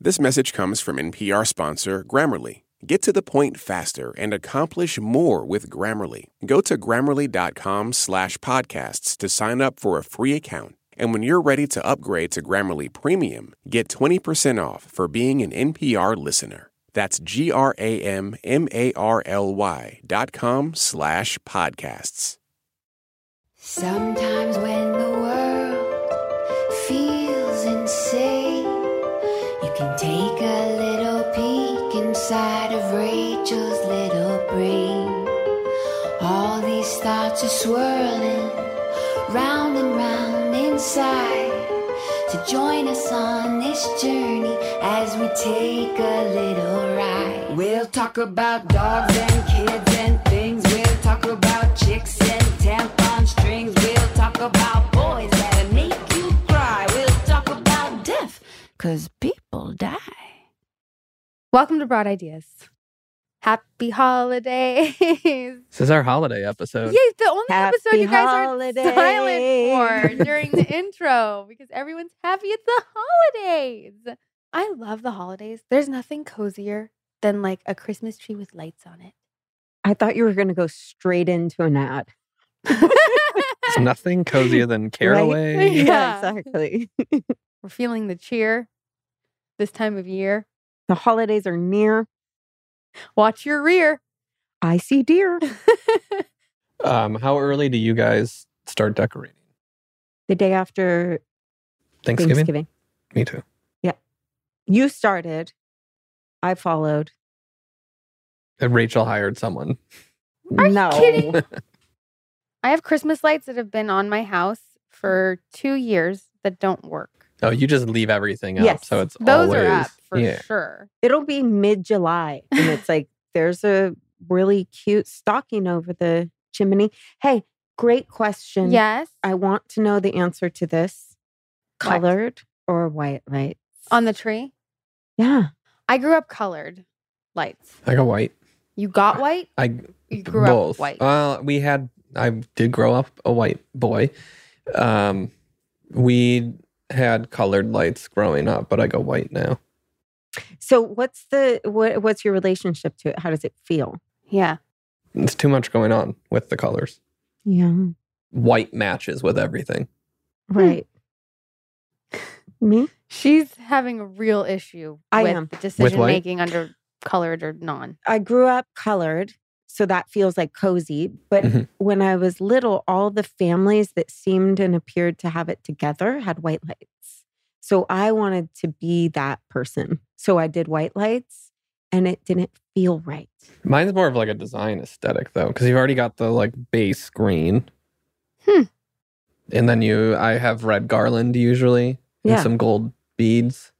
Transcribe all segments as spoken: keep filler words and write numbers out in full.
This message comes from N P R sponsor Grammarly. Get to the point faster and accomplish more with Grammarly. Go to grammarly.com slash podcasts to sign up for a free account. And when you're ready to upgrade to Grammarly Premium, get twenty percent off for being an N P R listener. That's G-R-A-M-M-A-R-L-Y dot com slash podcasts. Sometimes when the world feels insane, you can take a little peek inside of Rachel's little brain. All these thoughts are swirling round and round inside. So join us on this journey as we take a little ride. We'll talk about dogs and kids and things. We'll talk about chicks and tampon strings. We'll talk about boys that'll make you cry. We'll talk about death, 'cause people die. Welcome to Broad Ideas. Happy holidays. This is our holiday episode. Yeah, the only Happy episode you guys holidays. are silent for during the intro because everyone's happy it's the holidays. I love the holidays. There's nothing cozier than like a Christmas tree with lights on it. I thought you were going to go straight into an ad. It's nothing cozier than Caraway. Right? Yeah. Yeah, exactly. We're feeling the cheer this time of year. The holidays are near. Watch your rear. I see deer. Um, how early do you guys start decorating? The day after Thanksgiving? Thanksgiving. Me too. You started. I followed. And Rachel hired someone. Are you no. kidding? I have Christmas lights that have been on my house for two years that don't work. Oh, you just leave everything up. Yes. So it's Those always, are up for yeah. sure. It'll be mid-July. And it's like, there's a really cute stocking over the chimney. Hey, great question. Yes. I want to know the answer to this. What? Colored or white lights? On the tree? Yeah. I grew up colored lights. I go white. You got white? I You grew both. up white. Well, we had, I did grow up a white boy. Um, we had colored lights growing up, but I go white now. So what's the what, what's your relationship to it? How does it feel? Yeah. It's too much going on with the colors. Yeah. White matches with everything. Right. Me? She's having a real issue I with am. decision white? making under colored or non. I grew up colored, so that feels like cozy. But Mhm. when I was little, all the families that seemed and appeared to have it together had white lights. So I wanted to be that person. So I did white lights and it didn't feel right. Mine's more of like a design aesthetic though, because you've already got the like base green. Hmm. And then you, I have red garland usually and Yeah. some gold beads.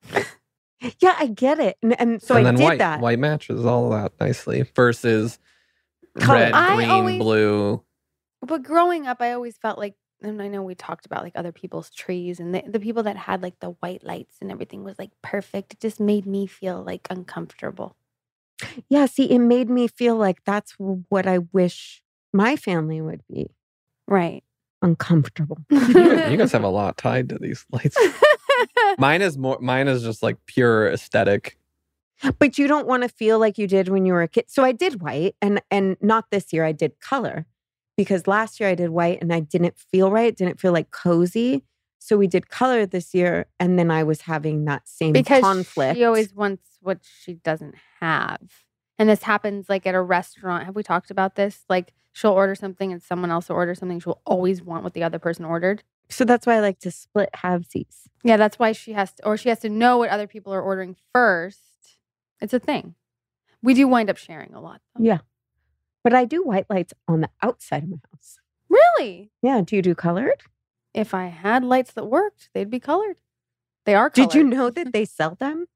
Yeah, I get it. And, and so and I then did white, that. white matches all that nicely versus Color. red, I green, always- blue. But growing up, I always felt like, and I know we talked about like other people's trees and the, the people that had like the white lights and everything was like perfect. It just made me feel like uncomfortable. Yeah, see, it made me feel like that's what I wish my family would be. Right. Uncomfortable. You guys, you guys have a lot tied to these lights. Mine is more. Mine is just like pure aesthetic. But you don't want to feel like you did when you were a kid. So I did white and and not this year. I did color because last year I did white and I didn't feel right. It didn't feel like cozy. So we did color this year. And then I was having that same because conflict. she always wants what she doesn't have. And this happens like at a restaurant. Have we talked about this? Like she'll order something and someone else will order something. She'll always want what the other person ordered. So that's why I like to split halvesies. Yeah, that's why she has to, or she has to know what other people are ordering first. It's a thing. We do wind up sharing a lot, though. Yeah. But I do white lights on the outside of my house. Really? Yeah. Do you do colored? If I had lights that worked, they'd be colored. They are colored. Did you know that they sell them?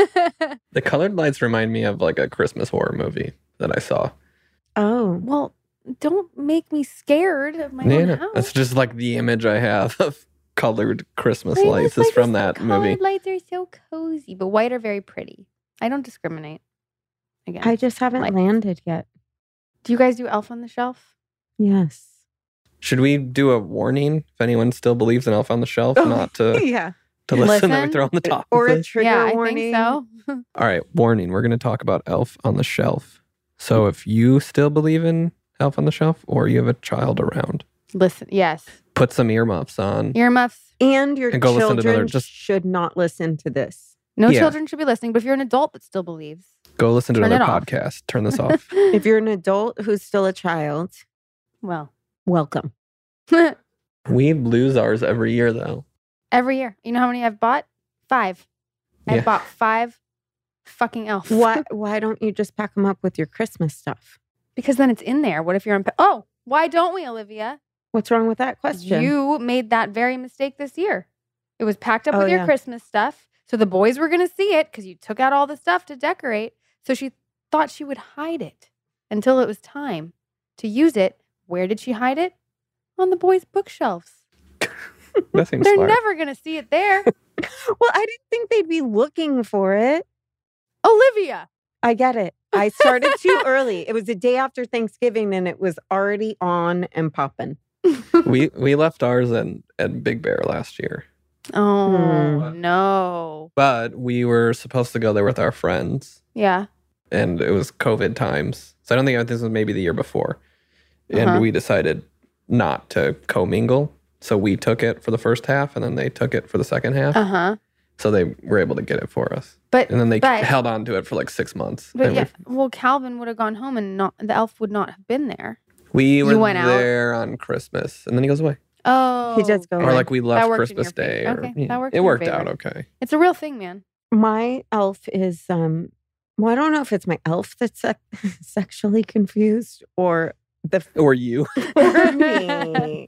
The colored lights remind me of like a Christmas horror movie that I saw. Oh. Well, don't make me scared of my Yeah, own no, house. that's just like the image I have of colored Christmas Christmas lights is lights from are so- that movie. Colored lights are so cozy, but white are very pretty. I don't discriminate. Again, I just haven't Lights. landed yet. do you guys do Elf on the Shelf? Yes. Should we do a warning if anyone still believes in Elf on the Shelf, Oh, not to yeah. to listen, that we Listen? throw on the top. Or of a it. trigger yeah, I warning. think so. All right, warning. We're going to talk about Elf on the Shelf. So if you still believe in Elf on the Shelf or you have a child around, Listen, yes. put some earmuffs on. Earmuffs. And your And go listen to children another- just- should not listen to this. No Yeah. children should be listening, but if you're an adult that still believes, Go listen to Turn another it off. podcast. Turn this off. If you're an adult who's still a child, well, welcome. We lose ours every year, though. every year. You know how many I've bought? Five. I've Yeah. bought five fucking elves. Why why don't you just pack them up with your Christmas stuff? Because then it's in there. What if you're on? Oh, why don't we, Olivia? What's wrong with that question? You made that very mistake this year. It was packed up Oh, with your yeah. Christmas stuff. So the boys were going to see it because you took out all the stuff to decorate. So she thought she would hide it until it was time to use it. Where did she hide it? On the boys' bookshelves. That seems They're smart. never going to see it there. well, I didn't think they'd be looking for it. Olivia. I get it. I started too early. It was the day after Thanksgiving and it was already on and popping. we we left ours in, at Big Bear last year. Oh, Hmm. no. But we were supposed to go there with our friends. Yeah. And it was COVID times. So I don't think this was maybe the year before. And Uh-huh. we decided not to commingle. So we took it for the first half and then they took it for the second half. Uh huh. So they were able to get it for us. But And then they but, held on to it for like six months. but And yeah, well, Calvin would have gone home and not the elf would not have been there. we, we were You went out? there on Christmas. And then he goes away. Oh, He does go Or away. like we left worked in Christmas your favor. Day. Or, Okay, yeah, that worked it in your worked out favor. okay. It's a real thing, man. My elf is um well, I don't know if it's my elf that's sec- sexually confused or the Or you. or me.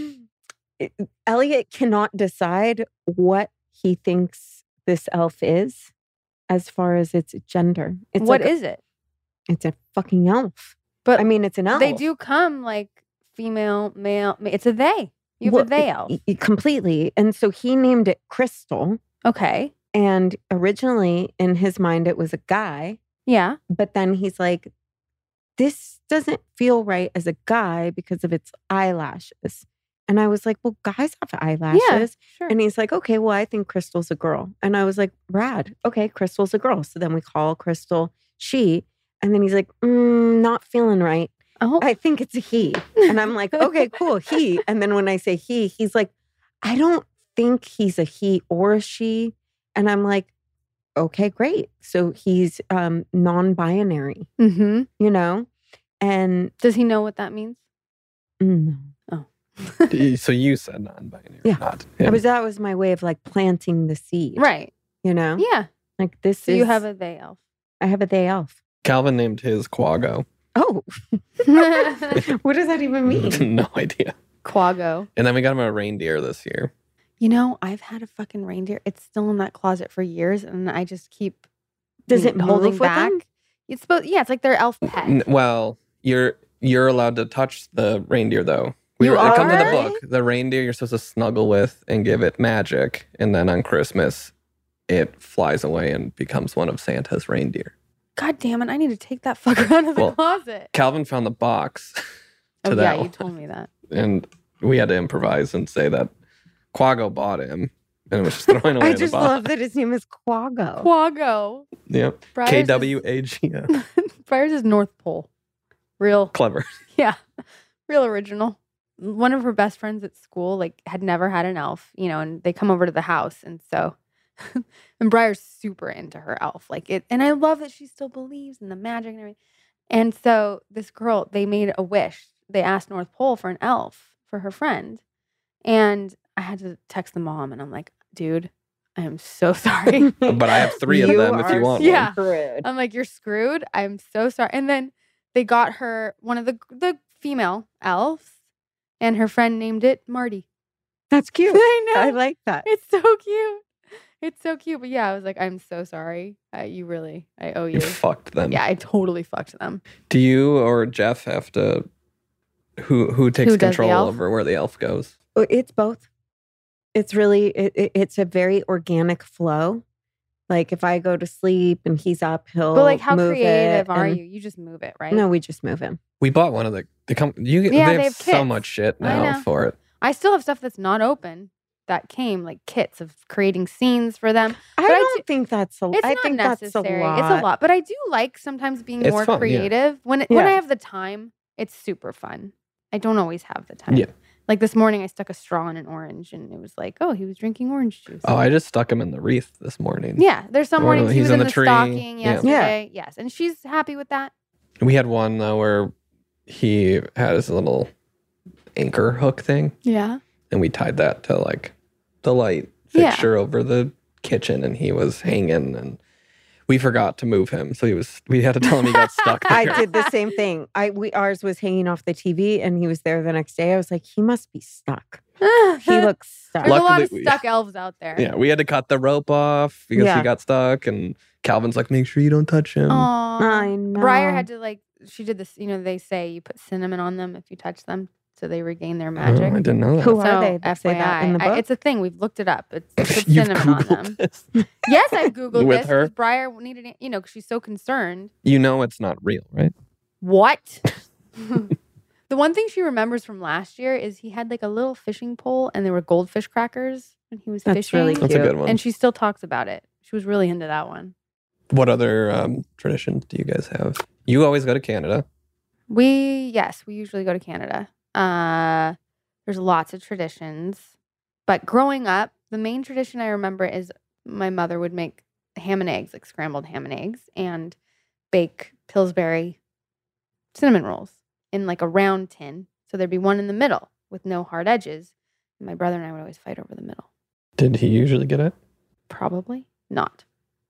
It- Elliot cannot decide what he thinks this elf is as far as its gender. It's What like a- is it? it's a fucking elf. But I mean, it's an elf. they do come like female, male. ma- It's a they. You have Well, a they elf. y- y- completely. And so he named it Crystal. Okay. And originally in his mind, it was a guy. Yeah. But then he's like, this doesn't feel right as a guy because of its eyelashes. And I was like, well, guys have eyelashes. Sure. And he's like, okay, well, I think Crystal's a girl. And I was like, rad. Okay, Crystal's a girl. So then we call Crystal she. And then he's like, mm, not feeling right. oh. I think it's a he. And I'm like, okay, cool, he. And then when I say he, he's like, I don't think he's a he or a she. And I'm like, okay, great. So he's um, non-binary, mm-hmm. you know? And Does he know what that means? mm, So you said non-binary. Yeah. Not I him. was that was my way of like planting the seed. Right. You know? Yeah. Like this So is you have a they elf. I have a they elf. Calvin named his Quago. Oh, what does that even mean? No idea. Quago. And then we got him a reindeer this year. You know, I've had a fucking reindeer. It's still in that closet for years, and I just keep Does it holding move with back. them? It's supposed, yeah, it's like their elf pet. N- Well, you're you're allowed to touch the reindeer though. We You were, it comes in the are? book. The reindeer you're supposed to snuggle with and give it magic, and then on Christmas, it flies away and becomes one of Santa's reindeer. God damn it! I need to take that fucker out of the Well, closet. Calvin found the box to Oh that yeah, one, you told me that. and we had to improvise and say that Quago bought him, and it was just throwing away I the just box. love that his name is Quago. Quago. Yep. Briar's K is- W A G O. Briar's is North Pole. Real, Clever. yeah, real original. One of her best friends at school, like, had never had an elf, you know, and they come over to the house, and so, and Briar's super into her elf, like it, and I love that she still believes in the magic and everything. And so this girl, they made a wish. They asked North Pole for an elf for her friend, and I had to text the mom, and I'm like, dude, I am so sorry. But I have three of You them if you are want Yeah. one. screwed. I'm like, you're screwed. I'm so sorry. And then they got her one of the the female elves, and her friend named it Marty. That's cute. I know. I like that. It's so cute. It's so cute. But yeah, I was like, I'm so sorry. I, you really, I owe You you. fucked them. Yeah, I totally fucked them. Do you or Jeff have to? Who who takes Who does the control elf? over where the elf goes? Oh, it's both. It's really it, it- it's a very organic flow. Like if I go to sleep and he's up, he'll But like, how move creative it are and- you? You just move it, right? No, we just move him. We bought one of the. They come. You get. Yeah, they they have have so kits. much shit I now know. for it. I still have stuff that's not open. that came, like kits of creating scenes for them. I But I don't do- think that's a. It's I not think necessary. that's a lot. It's a lot, but I do like sometimes being It's more fun, yeah. creative when it, when Yeah. I have the time. It's super fun. I don't always have the time. Yeah. Like this morning, I stuck a straw in an orange, and it was like, oh, he was drinking orange juice. Oh, I just stuck him in the wreath this morning. Yeah, there's some Or mornings he he's was in in the the, tree. stocking Yeah. yesterday. Yes, and she's happy with that. We had one though where he had his little anchor hook thing, Yeah. and we tied that to like the light Yeah. fixture over the kitchen, and he was hanging, and we forgot to move him, so he was. We had to tell him he got stuck there. I did the same thing. I we ours was hanging off the T V, and he was there the next day. I was like, he must be stuck. He looks stuck. There's a lot Luckily, of we- stuck elves out there. Yeah, we had to cut the rope off because Yeah. he got stuck, and Calvin's like, "Make sure you don't touch him." Aw. I know. Briar had to like. She did this. You know, they say you put cinnamon on them if you touch them, so they regain their Oh, magic. I didn't know that. Who are So, they that say that in the F Y I, I- book? it's a thing. We've looked it up. It's, it's You've cinnamon on Googled them. this. Yes, I've Googled With this. her? because Briar needed, it, you know, because she's so concerned. You know it's not real, right? What? The one thing she remembers from last year is he had like a little fishing pole and there were goldfish crackers when he was That's fishing. really That's a Cute. good one. And she still talks about it. She was really into that one. What other um, traditions do you guys have? You always go to Canada. We, yes, we usually go to Canada. Uh, there's lots of traditions. But growing up, the main tradition I remember is my mother would make ham and eggs, like scrambled ham and eggs, and bake Pillsbury cinnamon rolls in like a round tin. So there'd be one in the middle with no hard edges. And my brother and I would always fight over the middle. Did he usually get it? Probably not.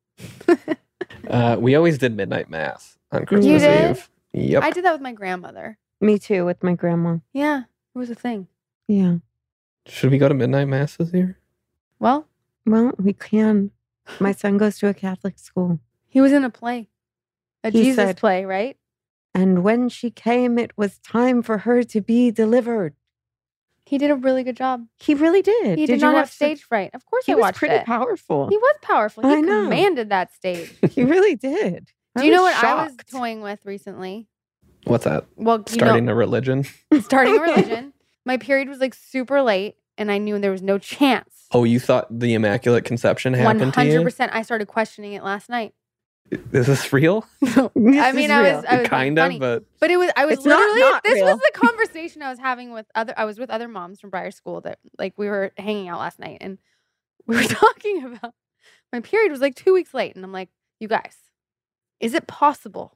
Uh, we always did midnight mass on Christmas You did? Eve. Yep. I did that with my grandmother. Me too, with my grandma. Yeah, it was a thing. Yeah. Should we go to midnight mass this year? Well, Well, we can. My son goes to a Catholic school. he was in a play, a He Jesus said- play, right? And when she came, it was time for her to be delivered. He did a really good job. He really did. He did did, you not have watch the- stage fright. Of course, He I was watched pretty it. powerful. He was powerful. He I know. commanded that stage. He really did. I Do you know was what I was shocked. toying with recently? What's that? Well, you Starting know, a religion? starting a religion. My period was like super late, and I knew there was no chance. Oh, you thought the Immaculate Conception One happened to hundred you? percent. I started questioning it last night. Is this real? This I mean, is I real. was, I was kind being funny. of, but But it was I was It's not literally not this real. was the conversation I was having with other I was with other moms from Briar School that like we were hanging out last night and we were talking about my period was like two weeks late and I'm like, you guys, is it possible?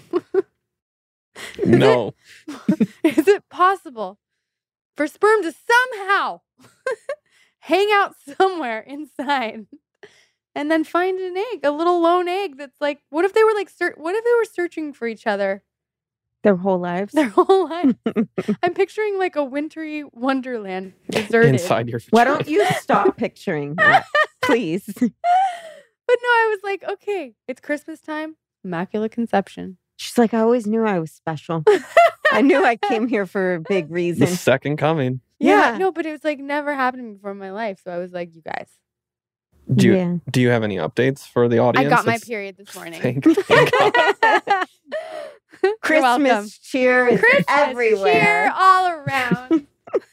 Is no. it, is it possible for sperm to somehow hang out somewhere inside and then find an egg, a little lone egg that's like, what if they were like, ser- what if they were searching for each other Their whole lives. their whole life? I'm picturing like a wintry wonderland deserted. Inside your Why vagina. don't you stop picturing that, please? But no, I was like, okay, it's Christmas time, Immaculate Conception. She's like, I always knew I was special. I knew I came here for a big The reason. second coming. Yeah, Yeah. no, but it was like never happened before in my life. So I was like, you guys, Do you, Yeah. do you have any updates for the audience? I got my It's- period this morning. Thank, thank God. You're welcome. Christmas cheer is Christmas cheer everywhere. all around.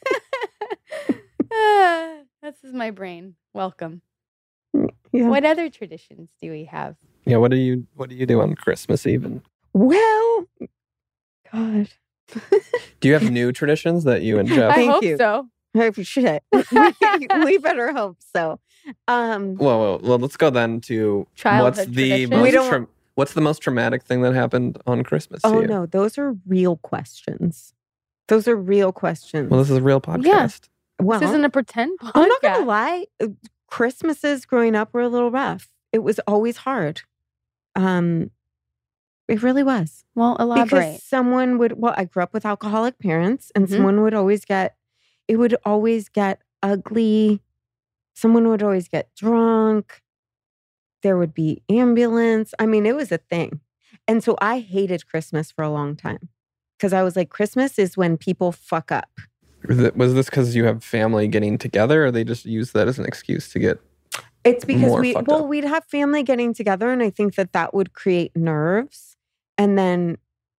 Ah, this is my brain. Welcome. Yeah. What other traditions do we have? Yeah, what do you what do you do on Christmas Eve? And Well, God, do you have new traditions that you and Jeff? I Thank hope you. so. I shit. we, we better hope so. Um, Well, well, well, let's go then to Childhood what's the tradition? We most don't- tra- what's the most traumatic thing that happened on Christmas oh Eve? no, those are real questions. Those are real questions. Well, this is a real podcast. Yeah. Well, This isn't a pretend podcast. I'm not gonna lie. uh, Christmases growing up were a little rough. It was always hard. Um, it really was. Well, elaborate. Because someone would, well, I grew up with alcoholic parents, and Mhm. someone would always get, it would always get ugly. Someone would always get drunk. There would be ambulance. I mean, it was a thing. And so I hated Christmas for a long time because I was like, Christmas is when people fuck up. Was it- Was this because you have family getting together, or they just use that as an excuse to get? It's because More we, fucked well, up. we'd have family getting together, and I think that that would create nerves. And then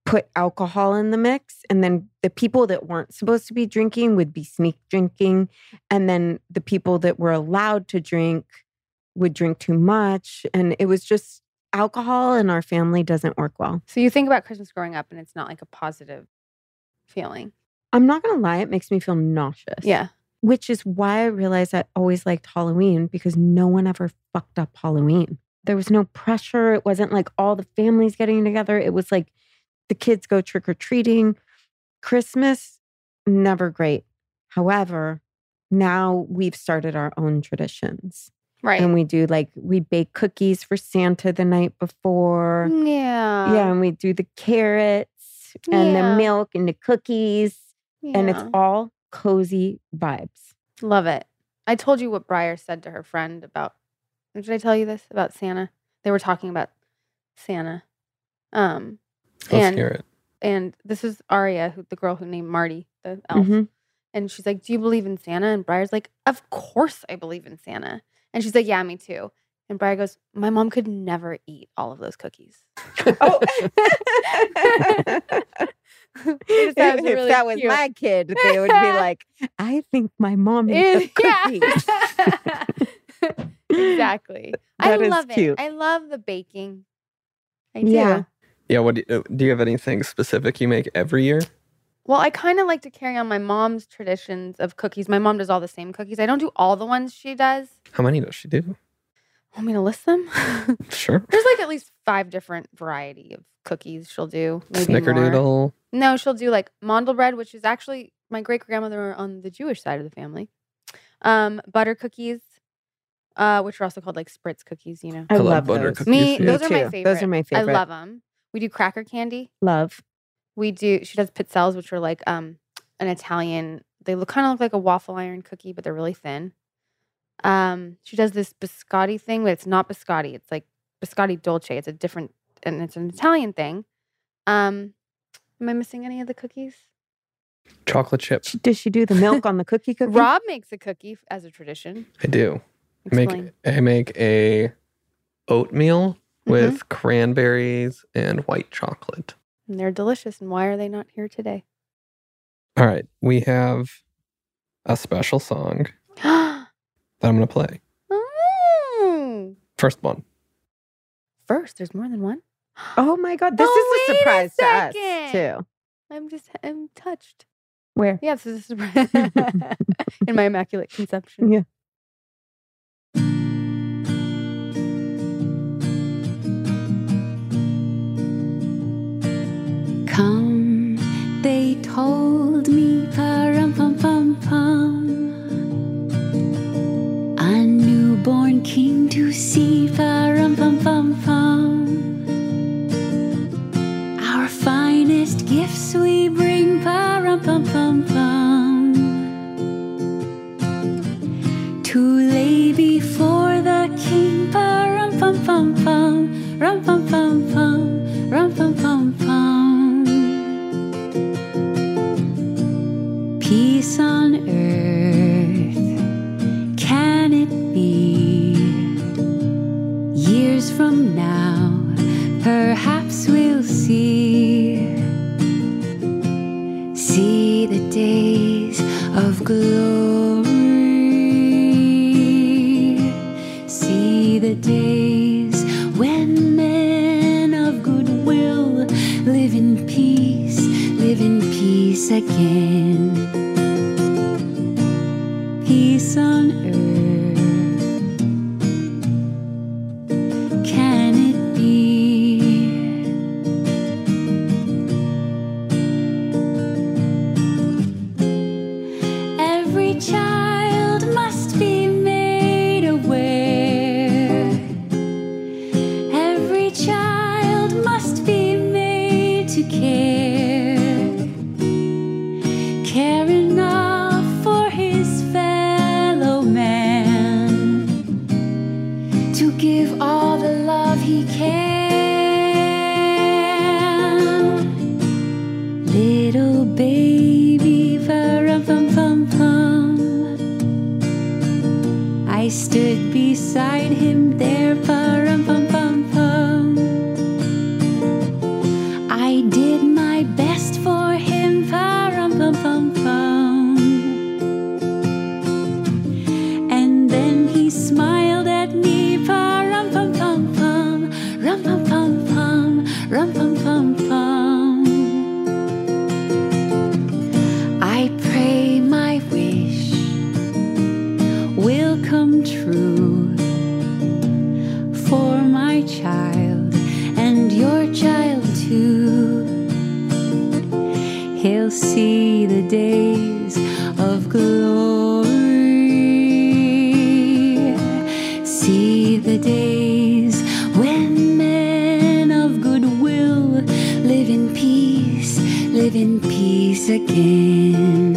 put alcohol in the mix. And then the people that weren't supposed to be drinking would be sneak drinking. And then the people that were allowed to drink would drink too much. And it was just alcohol in our family doesn't work well. So you think about Christmas growing up and it's not like a positive feeling. I'm not going to lie. It makes me feel nauseous. Yeah. Which is why I realized I always liked Halloween because no one ever fucked up Halloween. There was no pressure. It wasn't like all the families getting together. It was like the kids go trick-or-treating. Christmas, never great. However, now we've started our own traditions. Right. And we do like, we bake cookies for Santa the night before. Yeah. Yeah. And we do the carrots and Yeah. the milk and the cookies. Yeah. And it's all cozy vibes. Love it. I told you what Briar said to her friend about, did I tell you this? About Santa? They were talking about Santa. Um, Let's and, hear it. And this is Aria, who, the girl who named Marty, the elf. Mhm. And she's like, do you believe in Santa? And Briar's like, of course I believe in Santa. And she's like, yeah, me too. And Briar goes, my mom could never eat all of those cookies. Oh. They just thought it if was really that was cute. my kid, they would be like, I think my mom eats the cookies. Yeah. Exactly. I That is love cute. it. I love the baking. I do. Yeah. Yeah. What do you, do you have anything specific you make every year? Well, I kind of like to carry on my mom's traditions of cookies. My mom does all the same cookies. I don't do all the ones she does. How many does she do? Want me to list them? Sure. There's like at least five different variety of cookies she'll do. Maybe more. Snickerdoodle. No, she'll do like mandel bread, which is actually my great grandmother on the Jewish side of the family. Um, butter cookies, uh, which are also called like spritz cookies. You know, I, I love love butter those. cookies. me, yeah. those are my too. favorite. Those are my favorite. I love them. We do cracker candy. Love. We do. She does pizzelles, which are like um an Italian. They look kind of look like a waffle iron cookie, but they're really thin. Um, she does this biscotti thing, but it's not biscotti. It's like biscotti dolce. It's a different, and it's an Italian thing. Um, am I missing any of the cookies? Chocolate chip. Does she do the milk on the cookie cookie? Rob makes a cookie f- as a tradition. I do. I make Explain. I make a oatmeal Mm-hmm. with cranberries and white chocolate. And they're delicious. And why are they not here today? All right, we have a special song that I'm going to play. Oh. First one. First, there's more than one. Oh my God. This Oh, is a wait a surprise to us second. too. I'm just, I'm touched. Where? Yeah, this is a surprise. In my immaculate conception. Yeah. Come, they told me, parum pum pum pum, a newborn king to see, parum pum pum pum. Our finest gifts we bring, parum pum pum pum, to lay before the king, parum pum pum pum, rum pum pum pum, rum pum pum pum. Peace on earth, can it be? Years from now, perhaps we'll see. See the days of glory. See the days when men of goodwill live in peace, live in peace again. Peace on earth, can it be? Every child must be made aware. Every child must be made to care. Care enough for his fellow man to give all the love he can. Little baby, parum pum pum pum. I stood beside him there, parum pum pum pum. I did my for my child and your child too. He'll see the days of glory, see the days when men of goodwill live in peace, live in peace again.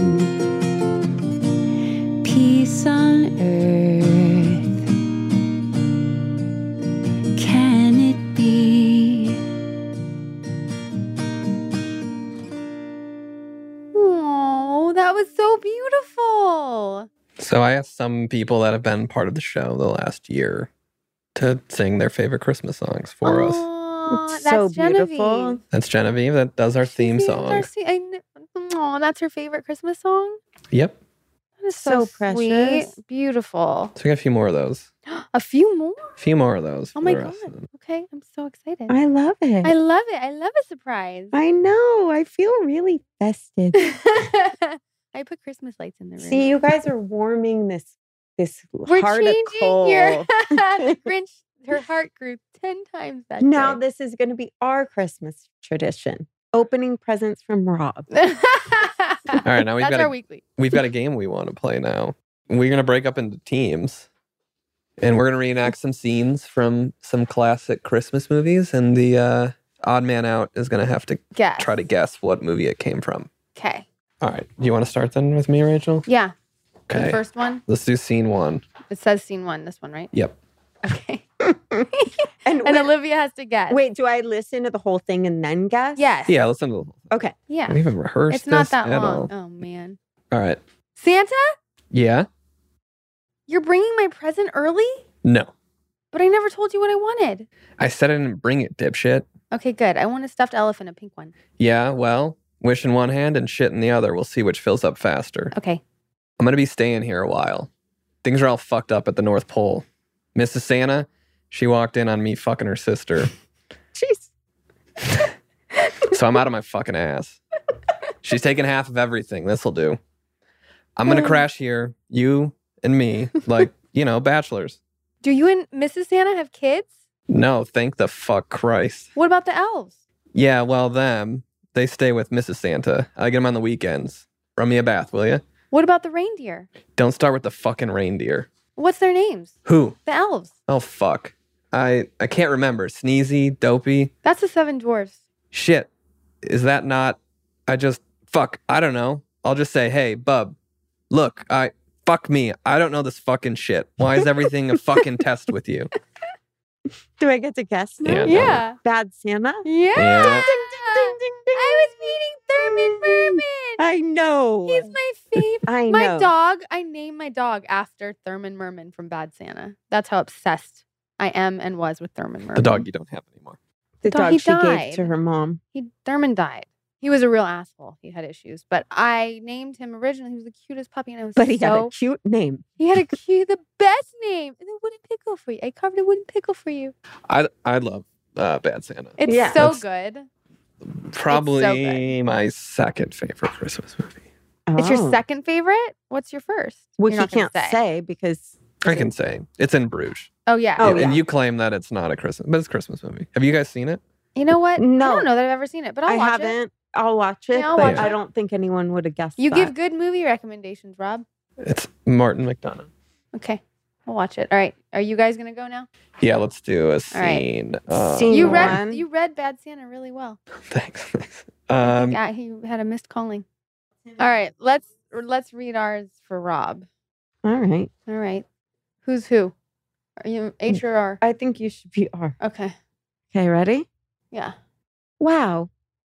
Peace on earth, can it be? Oh, that was so beautiful. So I asked some people that have been part of the show the last year to sing their favorite Christmas songs for us. Aw, It's that's so Genevieve. beautiful. That's Genevieve. That does our She theme sings song. our se- I kn- Aw, that's her favorite Christmas song? Yep. That is so, So precious. sweet. Beautiful. So we got a few more of those. A few more? A few more of those. Oh for my the God. rest of them. Okay, I'm so excited. I love it. I love it. I love a surprise. I know. I feel really festive. I put Christmas lights in the room. See, you guys are warming this this We're heart of changing coal. your the Grinch. Her heart grew ten times that Now day. this is going to be our Christmas tradition: opening presents from Rob. All All right, now we've That's got our a, weekly. we've got a game we want to play now. We're gonna break up into teams, and we're gonna reenact some scenes from some classic Christmas movies. And the uh, odd man out is gonna have to Guess. try to guess what movie it came from. Okay. All right, do you want to start then with me, Rachel? Yeah. Okay. The first one. Let's do scene one. It says scene one. This one, right? Yep. Okay. And, And wait, Olivia has to guess. wait, do I listen to the whole thing and then guess? Yes. Yeah, listen to. Okay. Yeah. We haven't rehearsed. It's not this that at long. all. Oh man. All right. Santa, Yeah. you're bringing my present early, No. but I never told you what I wanted. I said I didn't bring it, dipshit. Okay, good. I want a stuffed elephant, a pink one. Yeah. Well, wish in one hand and shit in the other. We'll see which fills up faster. Okay. I'm going to be staying here a while. Things are all fucked up at the North Pole. Missus Santa, she walked in on me fucking her sister. Jeez. So I'm out of my fucking ass. She's taking half of everything. This'll do. I'm going to crash here, you and me, like, you know, bachelors. Do you and Missus Santa have kids? No, thank the fuck Christ. What about the elves? Yeah, well, them, they stay with Missus Santa. I get them on the weekends. Run me a bath, will you? What about the reindeer? Don't start with the fucking reindeer. What's their names? Who? The elves. Oh, fuck. I I can't remember. Sneezy, Dopey. That's the seven dwarfs. Shit. Is that not... I just... Fuck. I don't know. I'll just say, hey, bub, look, I... Fuck me. I don't know this fucking shit. Why is everything a fucking test with you? Do I get to guess now? Yeah, no. Yeah. Bad Santa? Yeah. Yeah. Ding, ding, ding, ding. I was meeting Thurman Merman. I know. He's my favorite. I My know. dog, I named my dog after Thurman Merman from Bad Santa. That's how obsessed I am and was with Thurman Merman. The dog you don't have anymore. The dog- dog he she gave died. to her mom. He Thurman died. He was a real asshole. He had issues, but I named him originally. He was the cutest puppy, and I was But he so had a cute name. he had a cute, the best name, and a wooden pickle for you. I carved a wooden pickle for you. I, I love uh, Bad Santa. It's Yeah. so That's- good. Probably my second favorite Christmas movie. It's your Oh. second favorite. What's your first? Which You're you not gonna can't say. because I can say it's in Bruges. Oh yeah. Oh, and, and yeah. you claim that it's not a Christmas, but it's a Christmas movie. Have you guys seen it? You know what? I No. don't know that I've ever seen it, but I'll I watch it. haven't. I'll watch it, Yeah, I'll but watch I it. don't think anyone would have guessed You that. give good movie recommendations, Rob. It's Martin McDonough. Okay, I'll watch it. All right, are you guys gonna go now? Yeah, let's do a right. scene. Uh, Scene. You read one. you read Bad Santa really well. Thanks. thanks. Um, Yeah, he had a missed calling. All right, let's let's read ours for Rob. All right. All right, who's who? Are you H or R? I think you should be R. Okay, Okay, ready? yeah. Wow.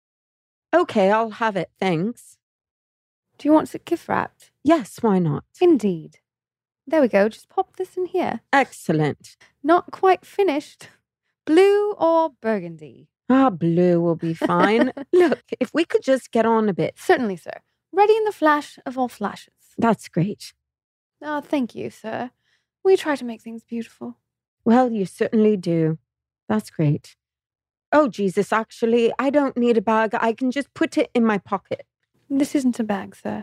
Okay, I'll have it. Thanks. Do you want it gift wrapped? Yes, why not? Indeed. There we go. Just pop this in here. Excellent. Not quite finished. Blue or burgundy? Ah, blue will be fine. Look, if we could just get on a bit. Certainly, sir. Ready in the flash of all flashes. That's great. Oh, thank you, sir. We try to make things beautiful. Well, you certainly do. That's great. Oh, Jesus, actually, I don't need a bag. I can just put it in my pocket. This isn't a bag, sir.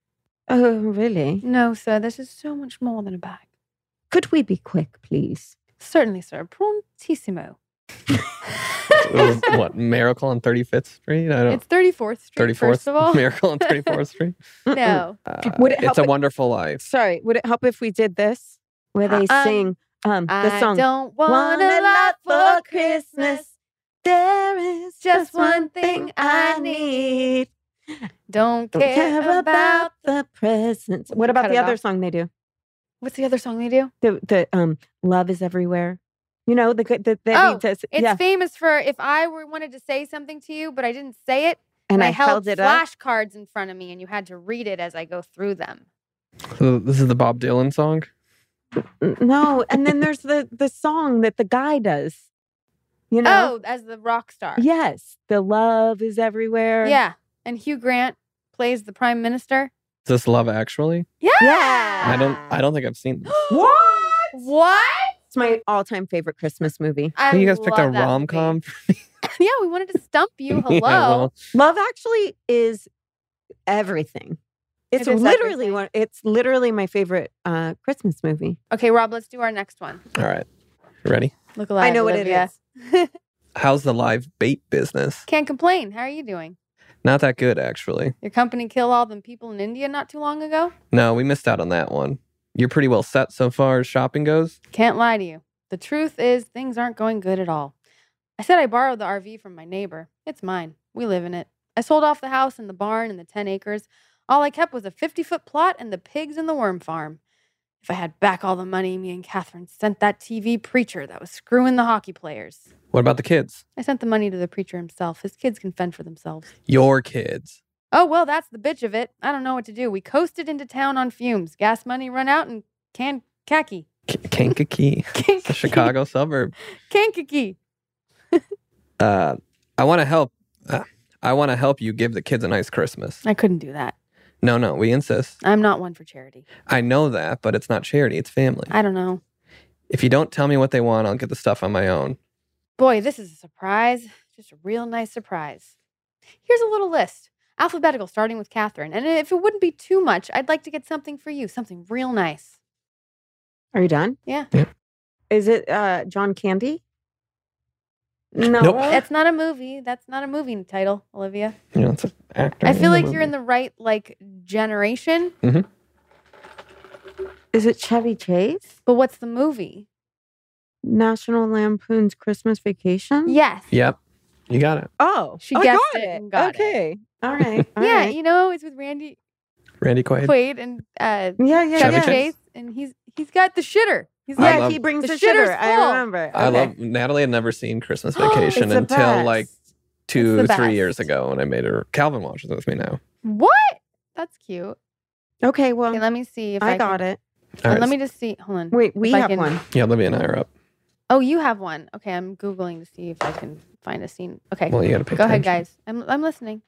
Oh, really? No, sir. This is so much more than a bag. Could we be quick, please? Certainly, sir. Prontissimo. It was, what, Miracle on thirty-fifth Street? I don't. It's thirty-fourth Street, thirty-fourth first of all. Miracle on thirty-fourth Street. No. Uh, Would it help it's a it- Wonderful Life. Sorry, would it help if we did this? Where they Uh, um, sing um, the I song. don't want Want a lot for Christmas. There is Just one thing I need. Don't Don't care, care about. about the presents. What about Cut the it other off. song they do? What's the other song they do? The the um Love is Everywhere. You know, the good the, the Oh, he does, It's yeah. famous for if I were wanted to say something to you, but I didn't say it, And I, held, held it up. flashcards in front of me, and you had to read it as I go through them. So this is the Bob Dylan song. N- No, and then there's the the song that the guy does. You know? Oh, as the rock star. Yes, the love is everywhere. Yeah. And Hugh Grant plays the prime minister. Is this Love Actually? Yeah. Yeah. I don't. I don't think I've seen this. What? What? It's my all-time favorite Christmas movie. I you guys picked a love that rom movie. com. Yeah, we wanted to stump you. Hello. well, Love Actually is everything. It's It is literally everything. one. It's literally my favorite uh, Christmas movie. Okay, Rob, let's do our next one. all right. You ready? Look alive, I know Olivia. what it is. How's the live bait business? Can't complain. How are you doing? Not that good, actually. Your company killed all them people in India not too long ago? No, we missed out on that one. You're pretty well set so far as shopping goes. Can't lie to you. The truth is, things aren't going good at all. I said I borrowed the R V from my neighbor. It's mine. We live in it. I sold off the house and the barn and the ten acres. All I kept was a fifty-foot plot and the pigs and the worm farm. If I had back all the money me and Catherine sent that T V preacher that was screwing the hockey players. What about the kids? I sent the money to the preacher himself. His kids can fend for themselves. Your kids. Oh, well, that's the bitch of it. I don't know what to do. We coasted into town on fumes. Gas money run out and canned khaki. K- Kankakee. It's a Chicago suburb. Kankakee. Uh, I want to help. Uh, I want to help you give the kids a nice Christmas. I couldn't do that. No, no, we insist. I'm not one for charity. I know that, but it's not charity. It's family. I don't know. If you don't tell me what they want, I'll get the stuff on my own. Boy, this is a surprise. Just a real nice surprise. Here's a little list. Alphabetical, starting with Catherine. And if it wouldn't be too much, I'd like to get something for you. Something real nice. Are you done? Yeah. Yeah. Is it uh, John Candy? No. Nope. That's not a movie. That's not a movie title, Olivia. You know, it's an actor. I feel the like movie. you're in the right, like, generation. Is it Chevy Chase? But what's the movie? National Lampoon's Christmas Vacation? Yes. Yep. You got it. Oh, She I guessed got it it. and got it. okay. All right. all yeah, right. you know, it's with Randy Randy Quaid. Quaid and uh, Yeah, yeah, Chevy yeah. Chase, and he's he's got the shitter. He's I got Yeah, love- he brings The the, shitter's shitter. I full. remember. I Okay. love Natalie had never seen Christmas It's Vacation the until best. like It's two, the three years best. ago when I made her. Calvin watches it with me now. what? That's cute. Okay, well, Okay, let me see if I, I got can, it. All and right. let me just see. Hold on. Wait, we If I have can- one. Yeah, Olivia and I are up. Oh, you have one. Okay, I'm googling to see if I can find a scene. Okay, Well, you got to pick. go ahead, guys. I'm I'm listening.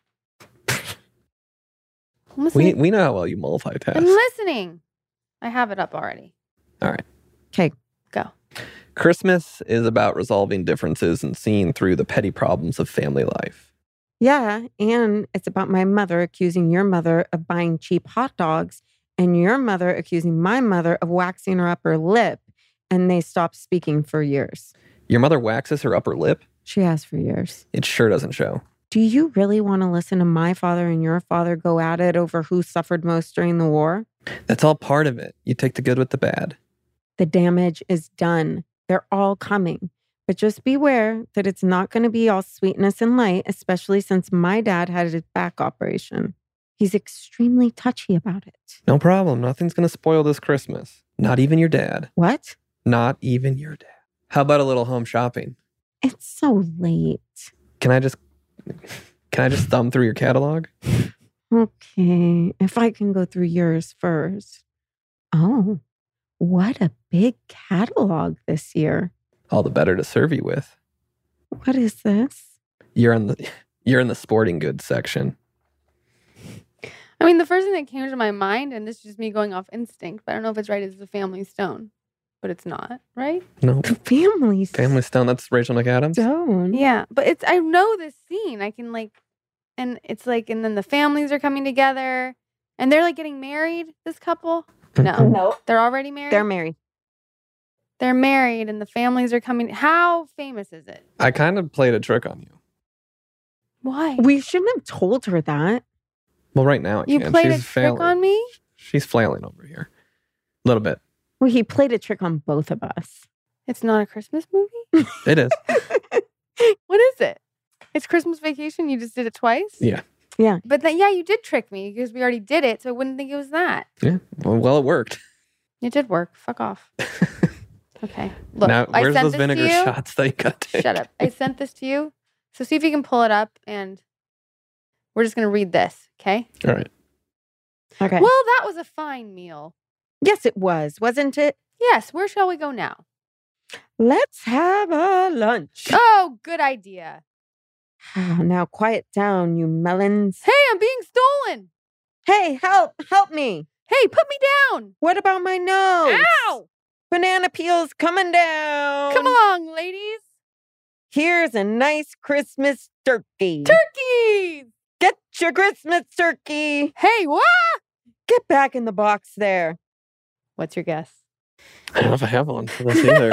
I'm listening. We we know how well you multitask. I'm listening. I have it up already. All right. Okay. Go. Christmas is about resolving differences and seeing through the petty problems of family life. Yeah, and it's about my mother accusing your mother of buying cheap hot dogs and your mother accusing my mother of waxing her upper lip, and they stopped speaking for years. Your mother waxes her upper lip. She has for years. It sure doesn't show. Do you really want to listen to my father and your father go at it over who suffered most during the war? That's all part of it. You take the good with the bad. The damage is done. They're all coming. But just beware that it's not going to be all sweetness and light, especially since my dad had his back operation. He's extremely touchy about it. No problem. Nothing's going to spoil this Christmas. Not even your dad. What? Not even your dad. How about a little home shopping? It's so late. Can I just can I just thumb through your catalog? Okay, if I can go through yours first. Oh, what a big catalog this year. All the better to serve you with. What is this? You're in the you're in the sporting goods section. I mean, the first thing that came to my mind, and this is just me going off instinct, but I don't know if it's right, is the Family Stone. But it's not, right? No. The family Family Stone, that's Rachel McAdams. stone. Yeah, but it's I know this scene. I can like, and it's like, and then the families are coming together, and they're like getting married. This couple, no, No, they're already married. they're married. They're married and the families are coming. How famous is it? I kind of played a trick on you. Why? We shouldn't have told her that. Well, right now I You can. played She's a trick failing. on me? She's flailing over here. A little bit. Well, he played a trick on both of us. It's not a Christmas movie? It is. What is it? It's Christmas Vacation? You just did it twice? Yeah. Yeah. But then, yeah, you did trick me because we already did it, so I wouldn't think it was that. Yeah. Well, well it worked. It did work. Fuck off. Okay. Look, now, I where's sent those this to vinegar you. shots that you got to take? Shut up. I sent this to you. So see if you can pull it up and we're just going to read this, okay? All right. Okay. Well, that was a fine meal. Yes, it was, wasn't it? Yes, where shall we go now? Let's have a lunch. Oh, good idea. Now quiet down, you melons. Hey, I'm being stolen. Hey, help, help me. Hey, put me down. What about my nose? Ow! Banana peels coming down. Come along, ladies. Here's a nice Christmas turkey. Turkeys. Get your Christmas turkey. Hey, what? Get back in the box there. What's your guess? I don't know if I have one for this either.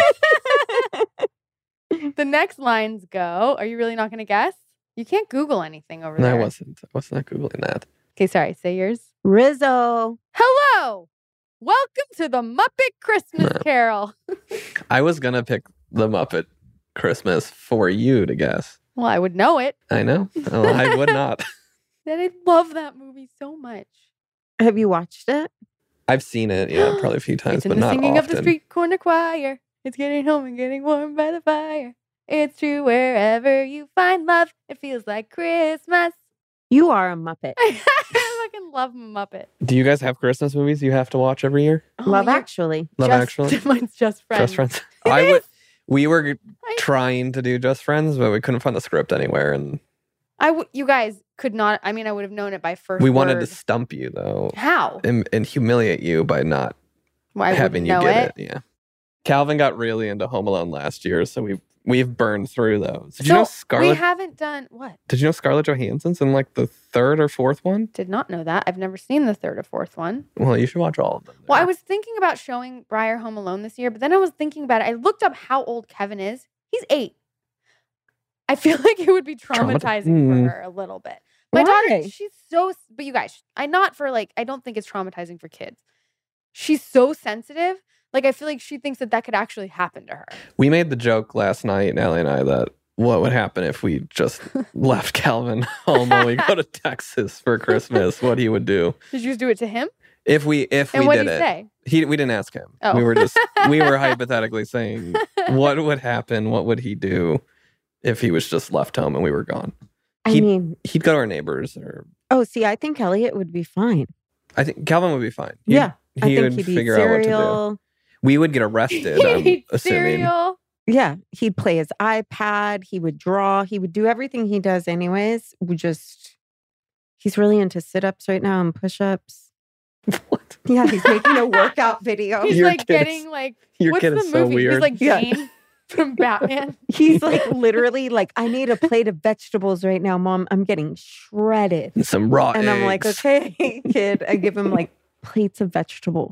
The next lines go. Are you really not going to guess? You can't Google anything over No, there. I wasn't. I was not Googling that. Okay, sorry. Say yours. Rizzo. Hello. Welcome to the Muppet Christmas No. Carol. I was going to pick the Muppet Christmas for you to guess. Well, I would know it. I know. Oh, I would not. That I love that movie so much. Have you watched it? I've seen it, yeah, probably a few times, It's in but the not singing often. of the street corner choir. It's getting home and getting warm by the fire. It's true wherever you find love. It feels like Christmas. You are a Muppet. I fucking love Muppet. Do you guys have Christmas movies you have to watch every year? Oh, Love you're Actually. Love just- Actually? Mine's Just Friends. Just Friends. It I would. is. We were I- trying to do Just Friends, but we couldn't find the script anywhere, and I w- you guys could not. I mean, I would have known it by first. we wanted to word. stump you though, How? and, and humiliate you by not Well, I having wouldn't you know get it. it. Yeah. Calvin got really into Home Alone last year, so we've we've burned through those. Did so you know we Scarlett? haven't done what? Did you know Scarlett Johansson's in like the third or fourth one? Did not know that. I've never seen the third or fourth one. Well, you should watch all of them. Well, I now. was thinking about showing Briar Home Alone this year, but then I was thinking about it. I looked up how old Kevin is. He's eight. I feel like it would be Traumati- traumatizing Mm. for her a little bit. My Why? daughter, she's so, but you guys, I not for like, I don't think it's traumatizing for kids. She's so sensitive. Like, I feel like she thinks that that could actually happen to her. We made the joke last night, Allie and I, that what would happen if we just left Calvin home when we go to Texas for Christmas? What he would do Did you just do it to him? if we if And we what did did he it? say? He we didn't ask him. Oh. We were just we were hypothetically saying what would happen, what would he do if he was just left home and we were gone? I He'd- mean, He'd go to our neighbors, or oh, see, I think Elliot would be fine. I think Calvin would be fine. He'd- Yeah, he I think would he'd eat figure out what to do. cereal. We would get arrested. I'm Eat assuming. cereal. Yeah, he'd play his iPad. He would draw. He would do everything he does anyways. We just, he's really into sit-ups right now and push-ups. What? Yeah, he's making a workout video. He's Your like kid is- getting like, Your what's kid the is so movie? weird. He's like Yeah. Jane from Batman. He's like literally like, I need a plate of vegetables right now, Mom. I'm getting shredded. And some raw And I'm like, eggs. okay, kid. I give him like plates of vegetables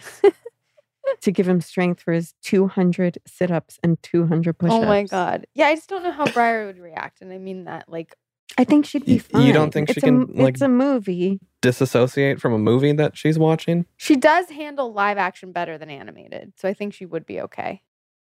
to give him strength for his two hundred sit-ups and two hundred push-ups. Oh my God. Yeah, I just don't know how Briar would react. And I mean that like, I think she'd be You- fine. you don't think she It's a- can, like- It's a movie. Disassociate from a movie that she's watching. she does handle live action better than animated. So I think she would be okay.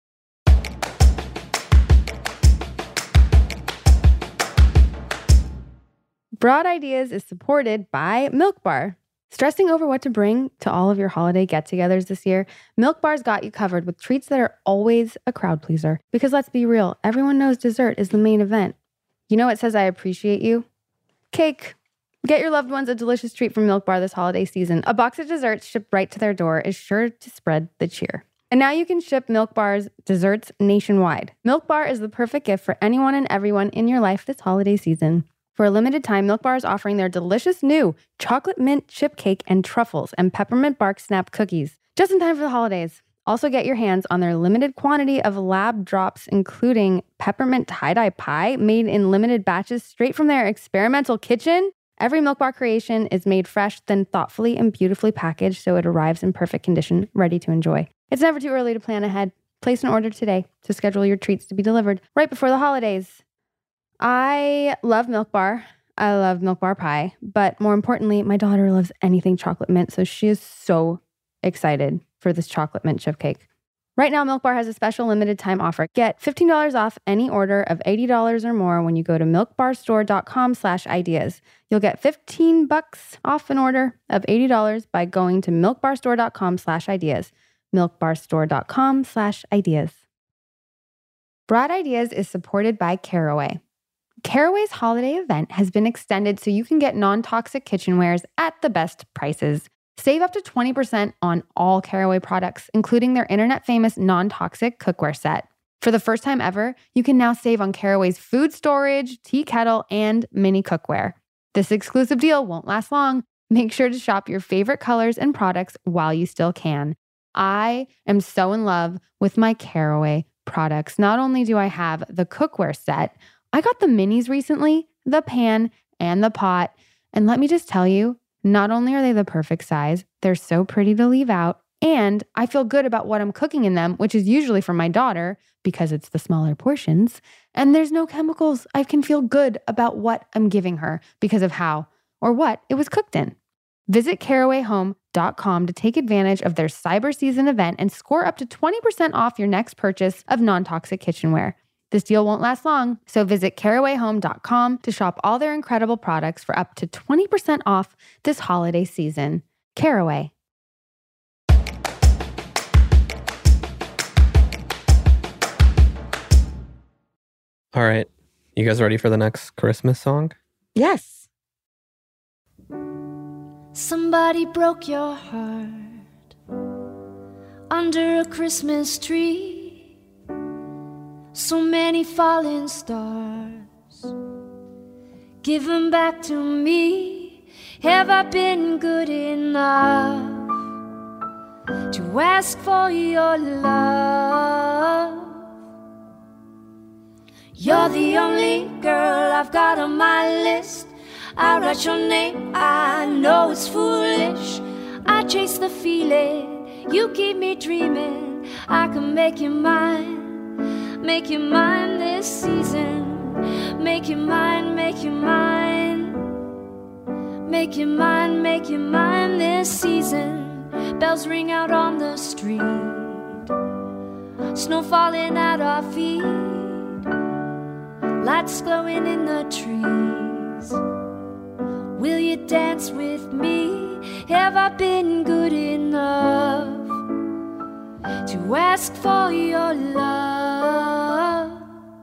Broad Ideas is supported by Milk Bar. Stressing over what to bring to all of your holiday get-togethers this year? Milk Bar's got you covered with treats that are always a crowd pleaser. Because let's be real, everyone knows dessert is the main event. You know what says I appreciate you? Cake. Get your loved ones a delicious treat from Milk Bar this holiday season. A box of desserts shipped right to their door is sure to spread the cheer. And now you can ship Milk Bar's desserts nationwide. Milk Bar is the perfect gift for anyone and everyone in your life this holiday season. For a limited time, Milk Bar is offering their delicious new chocolate mint chip cake and truffles and peppermint bark snap cookies, just in time for the holidays. Also get your hands on their limited quantity of lab drops, including peppermint tie-dye pie made in limited batches straight from their experimental kitchen. Every Milk Bar creation is made fresh, then thoughtfully and beautifully packaged so it arrives in perfect condition, ready to enjoy. It's never too early to plan ahead. Place an order today to schedule your treats to be delivered right before the holidays. I love Milk Bar. I love Milk Bar pie. But more importantly, my daughter loves anything chocolate mint. So she is so excited for this chocolate mint chip cake. Right now, Milk Bar has a special limited time offer. Get fifteen dollars off any order of eighty dollars or more when you go to milkbarstore.com slash ideas. You'll get fifteen bucks off an order of eighty dollars by going to milkbarstore.com slash ideas. milkbarstore.com slash ideas. Broad Ideas is supported by Caraway. Caraway's holiday event has been extended so you can get non-toxic kitchenwares at the best prices. Save up to twenty percent on all Caraway products, including their internet-famous non-toxic cookware set. For the first time ever, you can now save on Caraway's food storage, tea kettle, and mini cookware. This exclusive deal won't last long. Make sure to shop your favorite colors and products while you still can. I am so in love with my Caraway products. Not only do I have the cookware set, I got the minis recently, the pan, and the pot. And let me just tell you, not only are they the perfect size, they're so pretty to leave out, and I feel good about what I'm cooking in them, which is usually for my daughter because it's the smaller portions, and there's no chemicals. I can feel good about what I'm giving her because of how or what it was cooked in. Visit caraway home dot com to take advantage of their Cyber Season event and score up to twenty percent off your next purchase of non-toxic kitchenware. This deal won't last long, so visit caraway home dot com to shop all their incredible products for up to twenty percent off this holiday season. Caraway. All right. You guys ready for the next Christmas song? Yes. Somebody broke your heart under a Christmas tree. So many falling stars. Give them back to me. Have I been good enough to ask for your love? You're the only girl I've got on my list. I write your name, I know it's foolish. I chase the feeling, you keep me dreaming. I can make you mine. Make you mine this season. Make you mine, make you mine. Make you mine, make you mine this season. Bells ring out on the street. Snow falling at our feet. Lights glowing in the trees. Will you dance with me? Have I been good enough to ask for your love?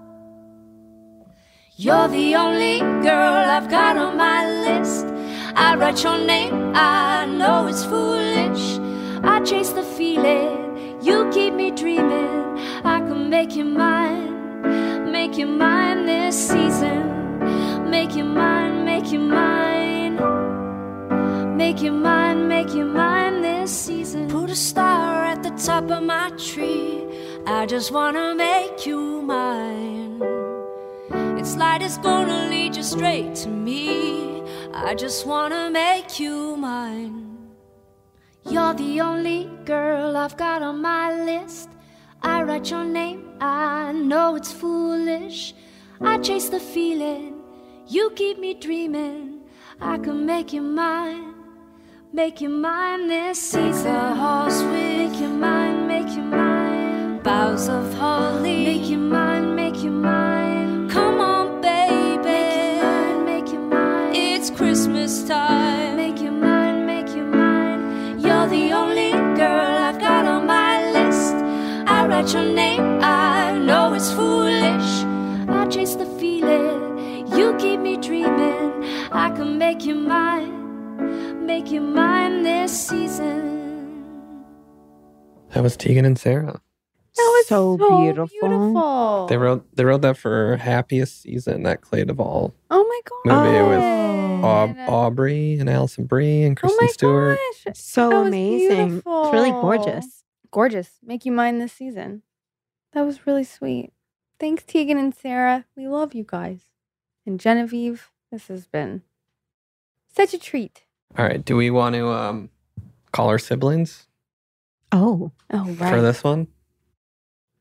You're the only girl I've got on my list. I write your name, I know it's foolish. I chase the feeling, you keep me dreaming. I can make you mine, make you mine this season. Make you mine, make you mine. Make you mine, make you mine this season. Put a star at the top of my tree. I just wanna make you mine. Its light is gonna lead you straight to me. I just wanna make you mine. You're the only girl I've got on my list. I write your name, I know it's foolish. I chase the feeling, you keep me dreaming. I can make you mine, make you mine this season. The horse with make you mine, make you mine. Boughs of holly, make you mine, make you mine. Come on, baby, make you mine, make you mine. It's Christmas time, make you mine, make you mine. You're the only girl I've got on my list. I write your name, I know it's foolish. I chase the feeling, you keep me dreaming. I can make you mine, make you mine this season. That was Tegan and Sarah. That was so, so beautiful. beautiful. They wrote they wrote that for Happiest Season, that Clay Duvall Oh my god. movie with Oh. Aub- Aubrey and Allison Brie and Oh Kristen my Stewart. gosh. So That was amazing. It's really beautiful. gorgeous. Gorgeous. Make you mine this season. That was really sweet. Thanks, Tegan and Sarah. We love you guys. And Genevieve, this has been such a treat. All right, do we want to um, call our siblings Oh, Oh, right. for this one?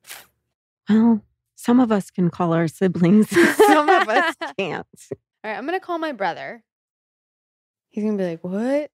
Well, some of us can call our siblings. Some of us can't. All right, I'm going to call my brother. He's going to be like, what?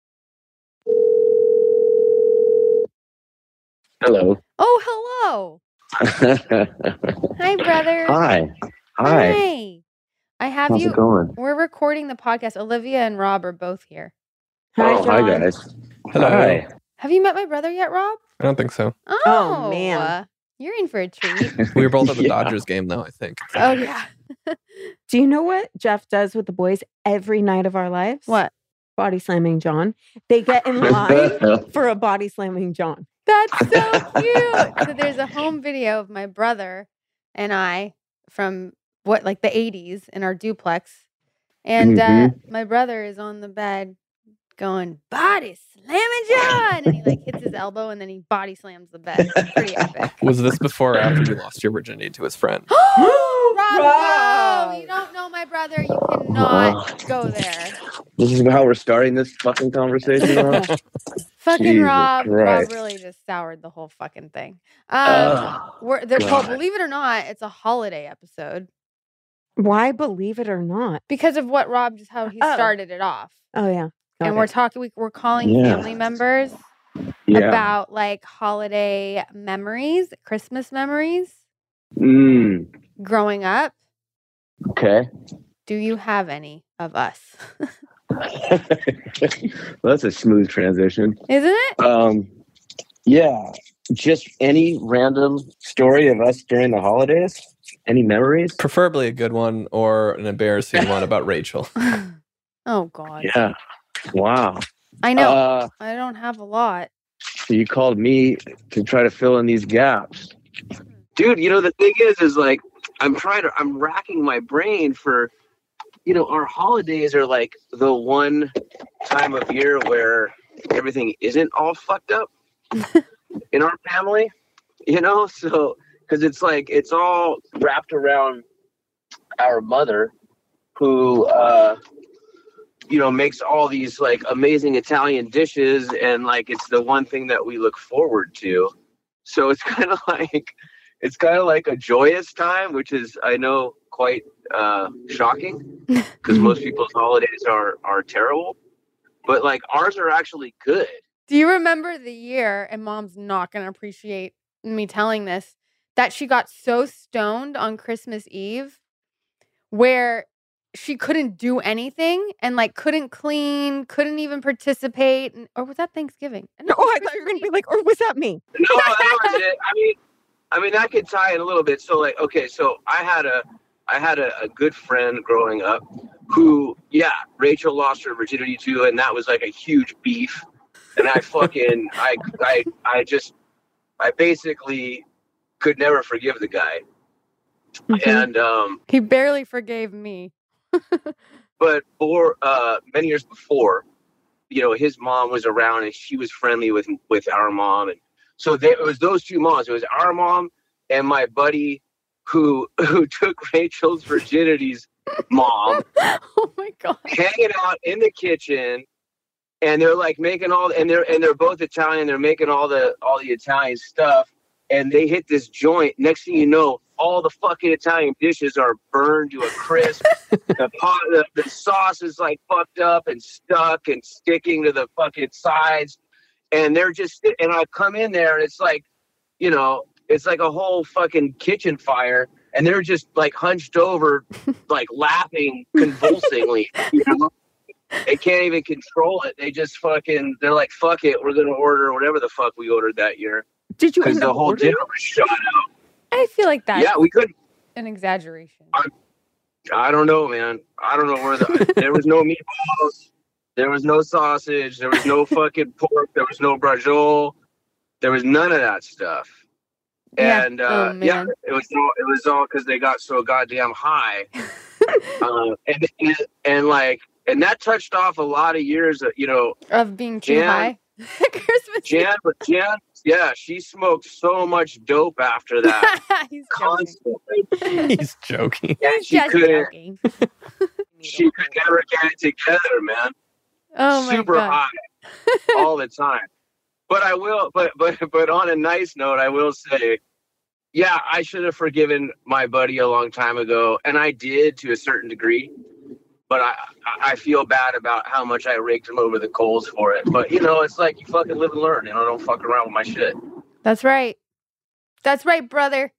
Hello. Oh, hello. Hi, brother. Hi. Hi. Hi. I have How's you. it going? We're recording the podcast. Olivia and Rob are both here. Hi, oh, John. hi guys. Hello. Hi. Have you met my brother yet, Rob? I don't think so. Oh, Oh, man. You're in for a treat. We were both at the Yeah. Dodgers game, though, I think. Oh, yeah. Do you know what Jeff does with the boys every night of our lives? What? Body slamming John. They get in line for a body slamming John. That's so cute. So there's a home video of my brother and I from what, like the eighties in our duplex. And uh, Mhm. my brother is on the bed going, body slamming John. And he like hits his elbow and then he body slams the bed. It's pretty epic. Was this before or after you lost your virginity to his friend? Rob, no, Rob! you don't know my brother. You cannot go there. This is how we're starting this fucking conversation. Huh? Fucking Jesus Rob. Rob Christ. really just soured the whole fucking thing. Um, Ugh. we're, they're called, God. believe it or not, it's a holiday episode Why believe it or not? because of what Rob just how he Oh. started it off. Oh, yeah. Got and we're it. talking, we, we're calling Yeah. family members Yeah. about like holiday memories, Christmas memories Mm. growing up. Okay. Do you have any of us? Well, that's a smooth transition. Isn't it? Um, yeah. Just any random story of us during the holidays. Any memories? Preferably a good one or an embarrassing one about Rachel. Oh, God. Yeah. Wow. I know. Uh, I don't have a lot. so you called me to try to fill in these gaps. Dude, you know, the thing is, is like, I'm trying to, I'm racking my brain for, you know, our holidays are like the one time of year where everything isn't all fucked up in our family, you know? So, because it's like, it's all wrapped around our mother who, uh, you know, makes all these like amazing Italian dishes. And like, it's the one thing that we look forward to. So it's kind of like, it's kind of like a joyous time, which is, I know, quite uh, shocking because most people's holidays are, are terrible. But like ours are actually good. Do you remember the year, and Mom's not going to appreciate me telling this, that she got so stoned on Christmas Eve where she couldn't do anything and like couldn't clean, couldn't even participate? And, or was that Thanksgiving? No, I thought you were going to be like, or was that me? No, that was it. I mean, I mean, that could tie in a little bit. So like, okay, so I had a, I had a, a good friend growing up who, yeah, Rachel lost her virginity to, and that was like a huge beef. And I fucking, I, I, I just, I basically could never forgive the guy. Mhm. And, um, He barely forgave me. but for, uh, many years before, you know, his mom was around and she was friendly with, with our mom. And so there, it was those two moms. It was our mom and my buddy who, who took Rachel's virginity's mom, Oh my God. hanging out in the kitchen. And they're like making all, and they're and they're both Italian. They're making all the all the Italian stuff, and they hit this joint. Next thing you know, all the fucking Italian dishes are burned to a crisp. the pot, the, the sauce is like fucked up and stuck and sticking to the fucking sides. And they're just, and I come in there, and it's like, you know, it's like a whole fucking kitchen fire, and they're just like hunched over, like laughing convulsingly. You know? They can't even control it. They just fucking, they're like, fuck it. We're going to order whatever the fuck we ordered that year. Did you Because end the up whole ordering? dinner was shot out. I feel like that's Yeah, we couldn't. an exaggeration. I don't know, man. I don't know where the, there was no meatballs. There was no sausage. There was no fucking pork. There was no braciole. There was none of that stuff. Yeah. And uh, Oh, yeah, man. it was all, it was all because they got so goddamn high. uh, and, and, and like, and that touched off a lot of years of, you know, Of being too Jan- high. Christmas Eve. Jan, but Jan, yeah, she smoked so much dope after that. He's joking. Constantly. He's joking. And He's she just couldn't, joking. she could never get it together, man. Oh my Super God. high all the time. But I will, but, but, but on a nice note, I will say yeah, I should have forgiven my buddy a long time ago, and I did to a certain degree. But I, I feel bad about how much I raked him over the coals for it. But, you know, it's like you fucking live and learn. You know, don't fuck around with my shit. That's right. That's right, brother.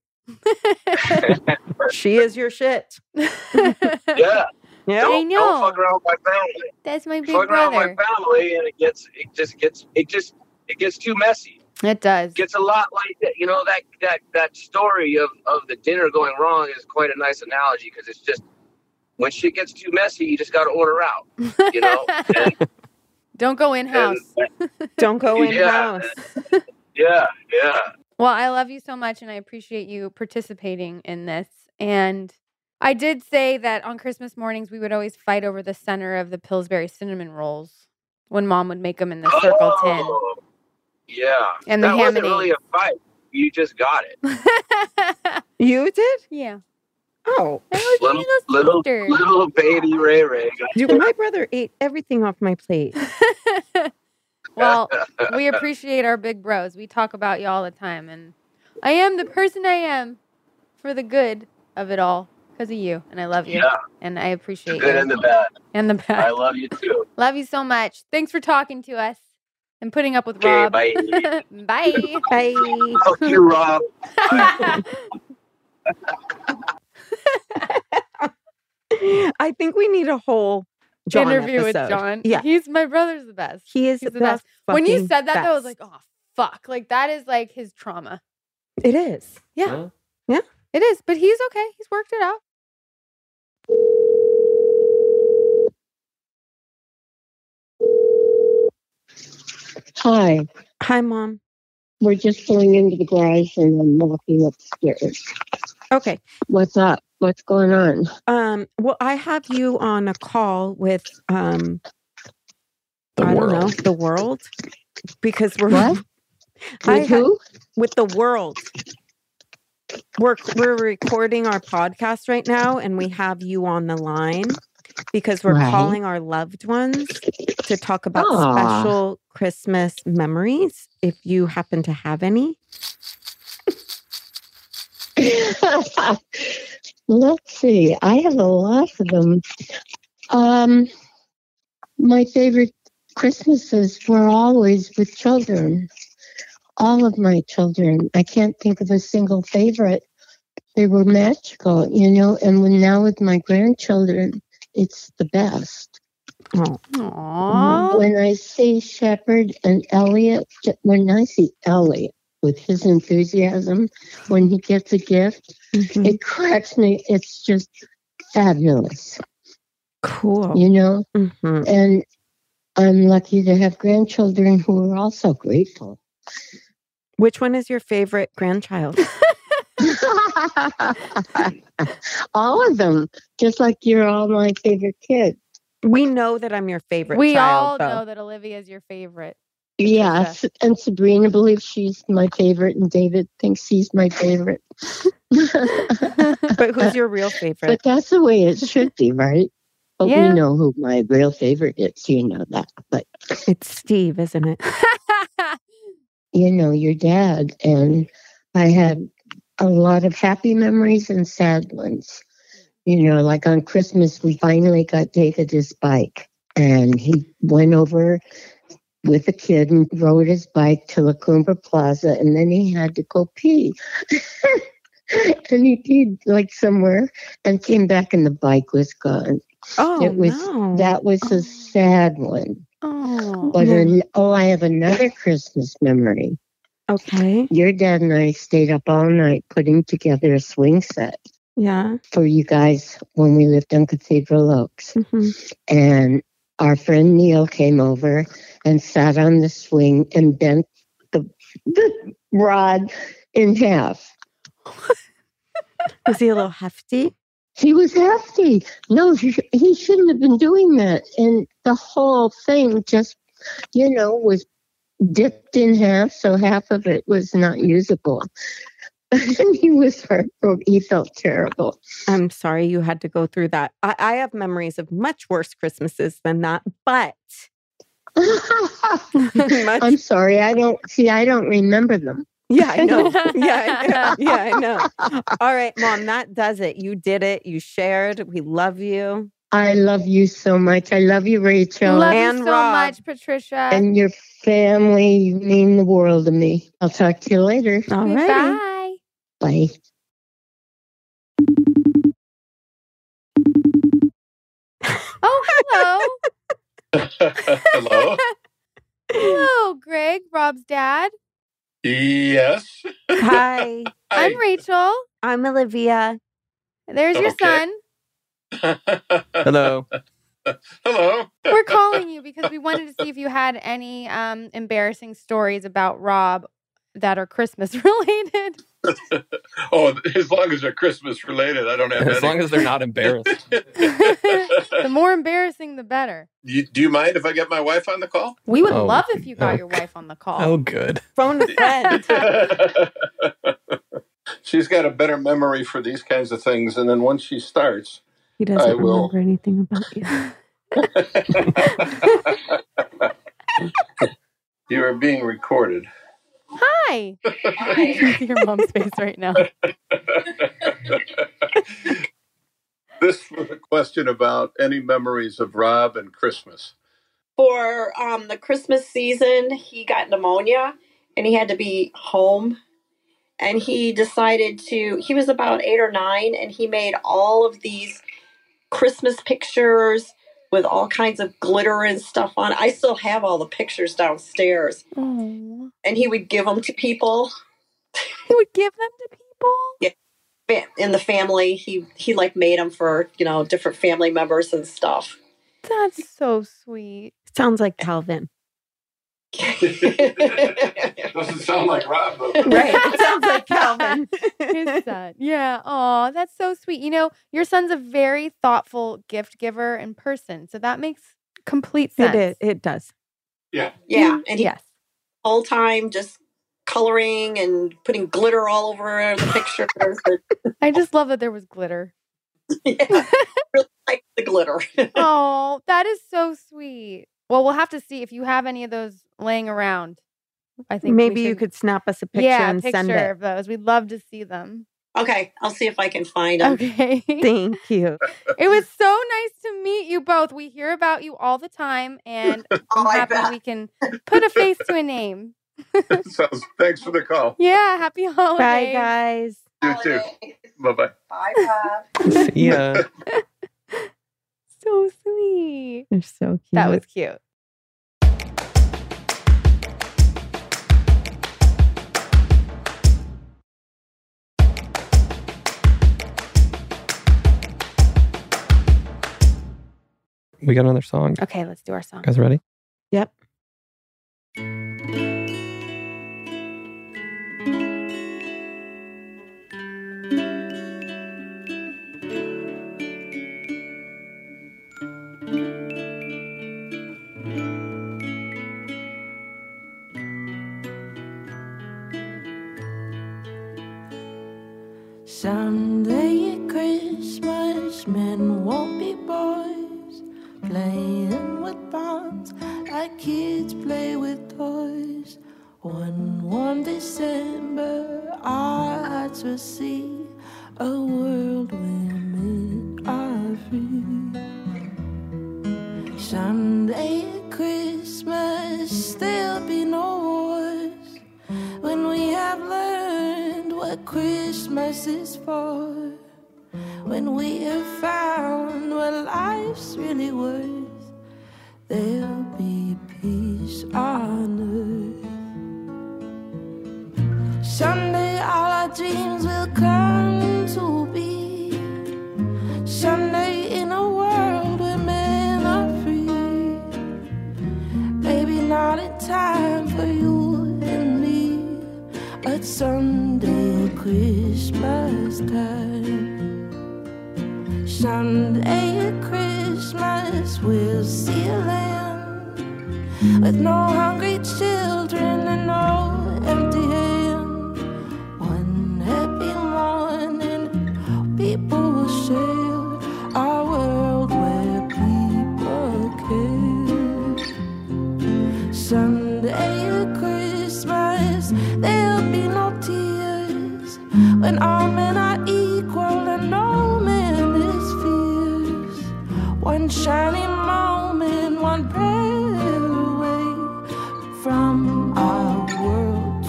She is your shit. Yeah. Yeah. Don't, I know. don't fuck around with my family. That's my big fuck around brother. with my family, and it gets, it just gets, it just, it gets too messy. It does. It gets a lot like that. You know, that that that story of of the dinner going wrong is quite a nice analogy, because it's just when shit gets too messy, you just got to order out. You know. And, Don't go in house. and, Don't go in yeah, house. Yeah, yeah. Well, I love you so much, and I appreciate you participating in this. And I did say that on Christmas mornings, we would always fight over the center of the Pillsbury cinnamon rolls when Mom would make them in the circle tin. Oh, yeah. And the that ham wasn't and really a fight. You just got it. You did? Yeah. Oh. That was Little, one of those little, sisters. little baby Ray Ray. Dude, my brother ate everything off my plate. Well, we appreciate our big bros. We talk about you all the time. And I am the person I am for the good of it all because of you. And I love you. Yeah. And I appreciate The good you. and the bad. And the bad. I love you too. Love you so much. Thanks for talking to us and putting up with Okay, Rob. bye. Bye. Bye. Fuck you, Rob. I think we need a whole John interview episode. with John. Yeah. He's my brother's the best. He is He's the, the best. When you fucking said that, though, I was best. like, oh, fuck. Like, that is like his trauma. It is. Yeah. Huh? Yeah. It is. But he's okay. He's worked it out. Hi, Hi, Mom. we're just going into the garage and I'm walking upstairs. Okay. What's up? What's going on? Um, well, I have you on a call with um The I world. don't know, the world. Because we're What? I With ha- who? with the world. We're we're recording our podcast right now and we have you on the line because we're Right. calling our loved ones to talk about Aw. special Christmas memories if you happen to have any. Let's see. I have a lot of them. Um, my favorite Christmases were always with children. All of my children. I can't think of a single favorite. They were magical, you know. And when now with my grandchildren, it's the best. Oh, Aww. When I see Shepard and Elliot, when I see Elliot with his enthusiasm, when he gets a gift, mhm. it cracks me. It's just fabulous, Cool. you know? Mhm. And I'm lucky to have grandchildren who are also grateful. Which one is your favorite grandchild? All of them, just like you're all my favorite kid. We know that I'm your favorite We child, all though. know that Olivia is your favorite. Yes, and Sabrina believes she's my favorite, and David thinks he's my favorite. But who's your real favorite? But that's the way it should be, right? But Yeah. we know who my real favorite is. You know that. But, It's Steve, isn't it? you know, your dad. And I had a lot of happy memories and sad ones. You know, like on Christmas, we finally got David his bike. And he went over with a kid and rode his bike to La Cumbre Plaza. And then he had to go pee. And he peed like somewhere and came back and the bike was gone. Oh, It was no. That was a sad one. Oh. But Yeah. an, oh, I have another Christmas memory. Okay. Your dad and I stayed up all night putting together a swing set Yeah. for you guys when we lived on Cathedral Oaks. Mhm. And our friend Neil came over and sat on the swing and bent the, the rod in half. Was he a little hefty? He was hefty. No, he, he shouldn't have been doing that. And the whole thing just, you know, was dipped in half, so half of it was not usable. And he was heartbroken. He felt terrible. I'm sorry you had to go through that. I, I have memories of much worse Christmases than that, but I'm sorry. I don't see. I don't remember them. Yeah, I know. Yeah, I know. Yeah, I know. All right, Mom, that does it. You did it. You shared. We love you. I love you so much. I love you, Rachel. Love And you so Rob. much, Patricia. And your family, you mean the world to me. I'll talk to you later. All right. Bye. Bye. Oh, hello. Hello. Hello, Greg, Rob's dad. Yes. Hi. I'm Hi. Rachel. I'm Olivia. There's your Okay. son. Hello. Hello. We're calling you because we wanted to see if you had any um, embarrassing stories about Rob that are Christmas related. Oh, as long as they're Christmas related, I don't have As any. long as they're not embarrassed. The more embarrassing, the better. You, do you mind if I get my wife on the call? We would Oh, love if you got oh. your wife on the call. Oh, good. Phone a friend. She's got a better memory for these kinds of things, and then once she starts, He doesn't I will. remember anything about you. you are being recorded. Hi. You can see your mom's face right now. This was a question about any memories of Rob and Christmas. For um, the Christmas season, he got pneumonia and he had to be home. And he decided to, he was about eight or nine, and he made all of these Christmas pictures with all kinds of glitter and stuff on. I still have all the pictures downstairs. Oh. And he would give them to people He would give them to people? fa- in the family. He, he like made them for, you know, different family members and stuff. That's so sweet. Sounds like Calvin. Doesn't sound like Rob, though. Right. It sounds like Calvin. His son. Yeah. Oh, that's so sweet. You know, your son's a very thoughtful gift giver in person. So that makes complete sense. It is. It does. Yeah. Yeah. And he Yes. all the time just coloring and putting glitter all over the pictures. I just love that there was glitter. Yeah, really like the glitter. Oh, that is so sweet. Well, we'll have to see if you have any of those laying around. I think we Maybe you should- could snap us a picture yeah, and picture send it. of those. We'd love to see them. Okay, I'll see if I can find them. Okay. Thank you. It was so nice to meet you both. We hear about you all the time, and I'm Oh, I happy bet. we can put a face to a name. Sounds, thanks for the call. Yeah, happy holidays. Bye, guys. You too. Bye-bye. Bye, Bob. See ya. So sweet. You're so cute. That was cute. We got another song. Okay, let's do our song. Guys ready? Yep. Someday at Christmas, men won't be boys, playing with bombs like kids play with toys. One warm December, our hearts will see a world where men are free. Someday at Christmas, there'll be no wars when we have learned what Christmas is for. When we have found what life's really worth, there'll be peace on earth. Someday all our dreams will come to be. Someday in a world where men are free. Maybe not in time for you and me, but someday at Christmas time. Someday at Christmas we'll see a land with no hungry children and no empty hand. One happy morning people will share our world where people care. Someday at Christmas there'll be no one shining moment, one prayer away from our world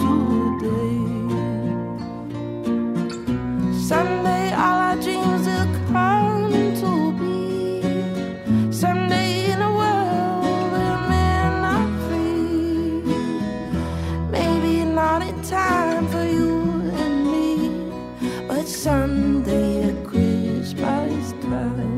today. Someday all our dreams will come to be. Someday in a world where men are free. Maybe not in time for you and me, but someday at Christmas time.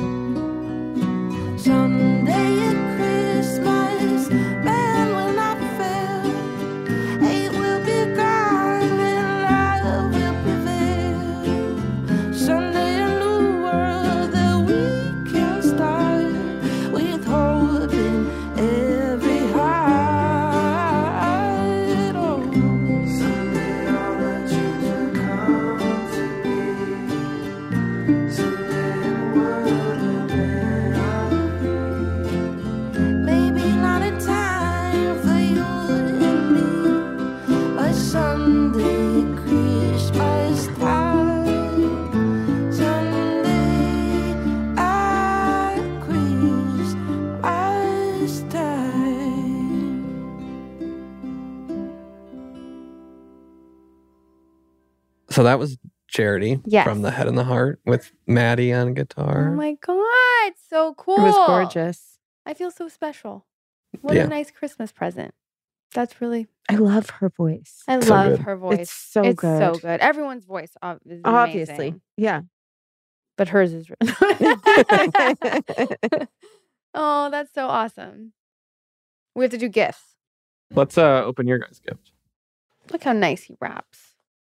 Someday at Christmas, man will not fail. Hate will be gone and love will prevail. Someday a new world that we can start with hope in every heart. Oh, someday all our dreams will come to be. Someday a world where men are free. Maybe not in time for you and me, but someday Christmas time. Someday at Christmas time. So that was Charity Yes. from The Head and the Heart with Maddie on guitar. Oh my God. So cool. It was gorgeous. I feel so special. What Yeah. a nice Christmas present. That's really, I love her voice. I So love good. her voice. It's so it's good. so good. Everyone's voice ob- is Obviously. amazing, Yeah. but hers is really. Oh, that's so awesome. We have to do gifts. Let's uh, open your guys' gift. Look how nice he wraps.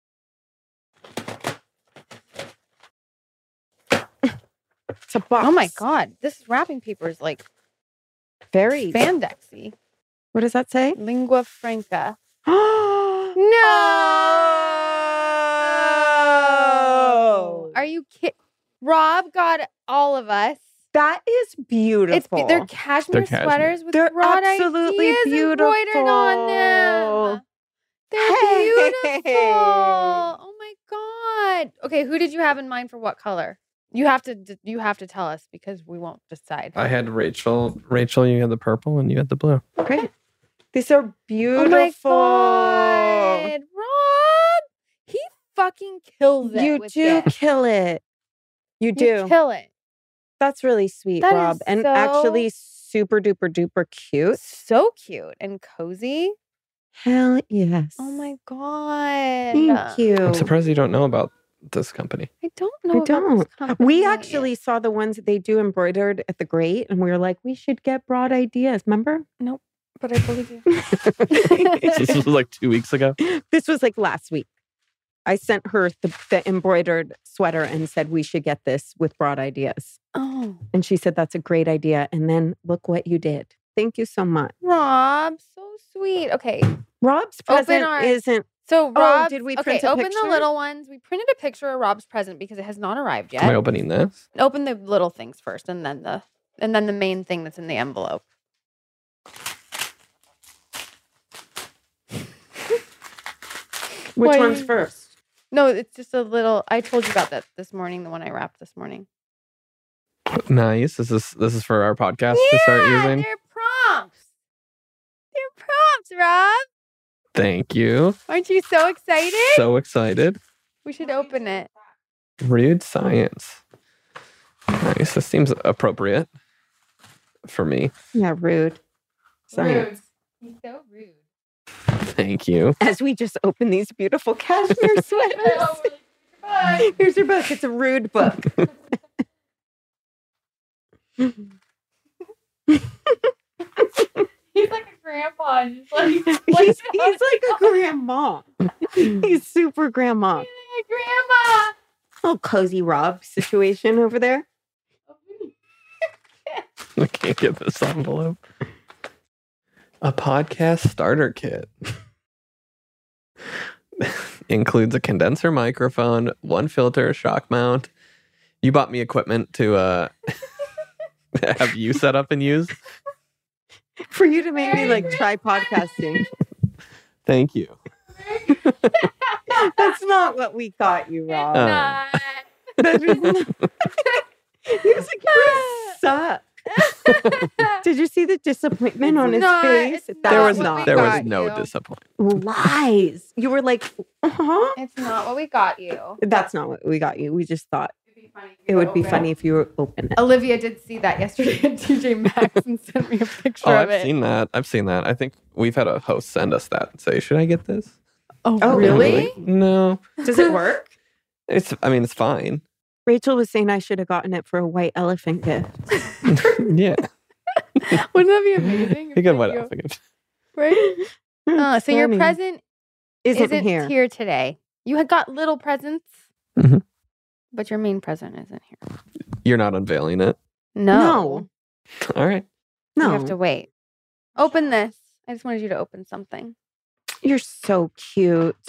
It's a box. Oh my God. This wrapping paper is like Very. spandexy. What does that say? Lingua franca. No. No. Are you kidding? Rob got all of us. That is beautiful. It's be- they're cashmere They're cashmere. sweaters with They're broad absolutely ideas embroidered on them. They're Hey. beautiful. Oh my God. Okay, who did you have in mind for what color? You have to d- you have to tell us because we won't decide. I had Rachel. Rachel, you had the purple and you had the blue. Great. These are Oh beautiful. my God. Rob, he fucking kills it. You with do gifts. kill it. You You do. kill it. That's really sweet, That is Rob. And actually super duper duper cute. So cute and cozy. Hell yes. Oh my God. Thank you. I'm surprised you don't know about this company. I don't know. I about this don't. company. We actually saw the ones that they do embroidered at the Great, and we were like, we should get broad ideas. Remember? but I believe you. This was like two weeks ago. This was like last week. I sent her the, the embroidered sweater and said we should get this with broad ideas. Oh, And she said that's a great idea. And then look what you did. Thank you so much. Rob, so sweet. Okay, Rob's Open present our- isn't. so Rob, did we okay, print a open picture? the little ones. We printed a picture of Rob's present because it has not arrived yet. Am I opening this? Open the little things first, and then the and then the main thing that's in the envelope. Which Why- one's first? No, it's just a little. I told you about that this morning. The one I wrapped this morning. Nice. This is this is for our podcast to start using. They're prompts. They're prompts, Rob. Thank you. Aren't you so excited? So excited. We should open it. Rude science. Nice. This seems appropriate for me. Yeah, rude. Science. Rude. He's so rude. Thank you. As we just open these beautiful cashmere sweaters. Here's your book. It's a rude book. He's like a grandpa. Just like, he's, he's like a grandma. He's super grandma. like a grandma. Oh, cozy Rob situation over there. I can't get this envelope. A podcast starter kit. Includes a condenser microphone, one filter, shock mount. You bought me equipment to uh, have you set up and use. For you to make me like try podcasting. Thank you. That's not what we thought you, Rob. Oh. Not. That is not. He was like, you're up. Did you see the disappointment on his not- face? it's That There not was what we there was got no you. disappointment. lies. You were like, uh-huh. It's not what we got you. That's not what we got you. We just thought It'd be funny if it you would be open funny if you were open it. Olivia did see that yesterday at T J Maxx and sent me a picture Oh, of I've it. seen that. I've seen that. I think we've had a host send us that and say, "Should I get this?" Oh, Oh, really? Like, no. Does it work? It's. I mean, it's fine. Rachel was saying I should have gotten it for a white elephant gift. Yeah. Wouldn't that be amazing? You if, got like, what you- else? Again? Right? Uh, so your Funny. present isn't, isn't, here. here. today. You had got little presents, Mhm. but your main present isn't here. You're not unveiling it. No. No. All right. No. You have to wait. Open this. I just wanted you to open something. You're so cute.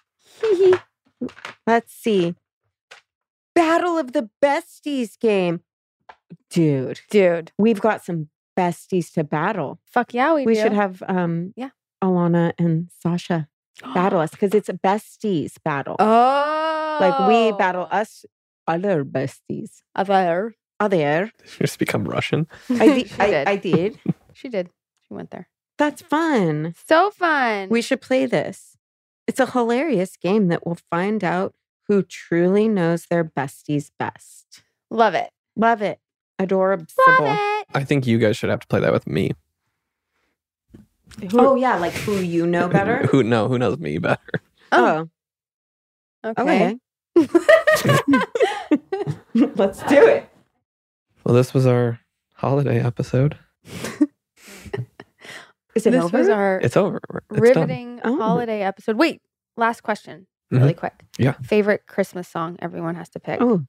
Let's see. Battle of the Besties game. Dude, Dude. we've got some besties to battle. Fuck yeah, we, We do. should have um Yeah. Alana and Sasha battle us because it's a besties battle. Oh. Like we battle us other besties. Other. Other. Did you just become Russian? I, di- She I, did. I did. She did. She went there. That's fun. So fun. We should play this. It's a hilarious game that will find out who truly knows their besties best. love it. Love it. Adorable. Love it. I think you guys should have to play that with me. Oh yeah, like who you know better. Who no? Who knows me better? Oh, Okay. okay. Let's do it. Well, this was our holiday episode. Is it this over? was our It's over. It's done. riveting Oh. holiday episode. Wait, last question, Mhm. really quick. Yeah. Favorite Christmas song everyone has to pick. Oh,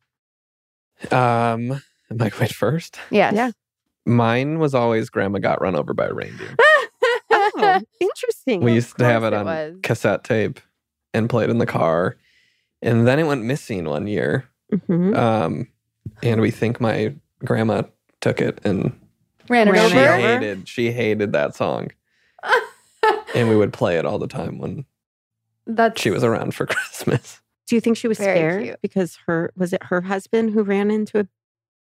Um, am I going first? Yes. Yeah. Mine was always "Grandma Got Run Over by a Reindeer." oh interesting. We used to have course it it on was. cassette tape and play it in the car, and then it went missing one year. Mhm. Um, and we think my grandma took it, and Ran it Ran she it over. over? hated she hated that song, and we would play it all the time when That's she was around for Christmas. Do you think she was Very scared cute. because her was it her husband who ran into a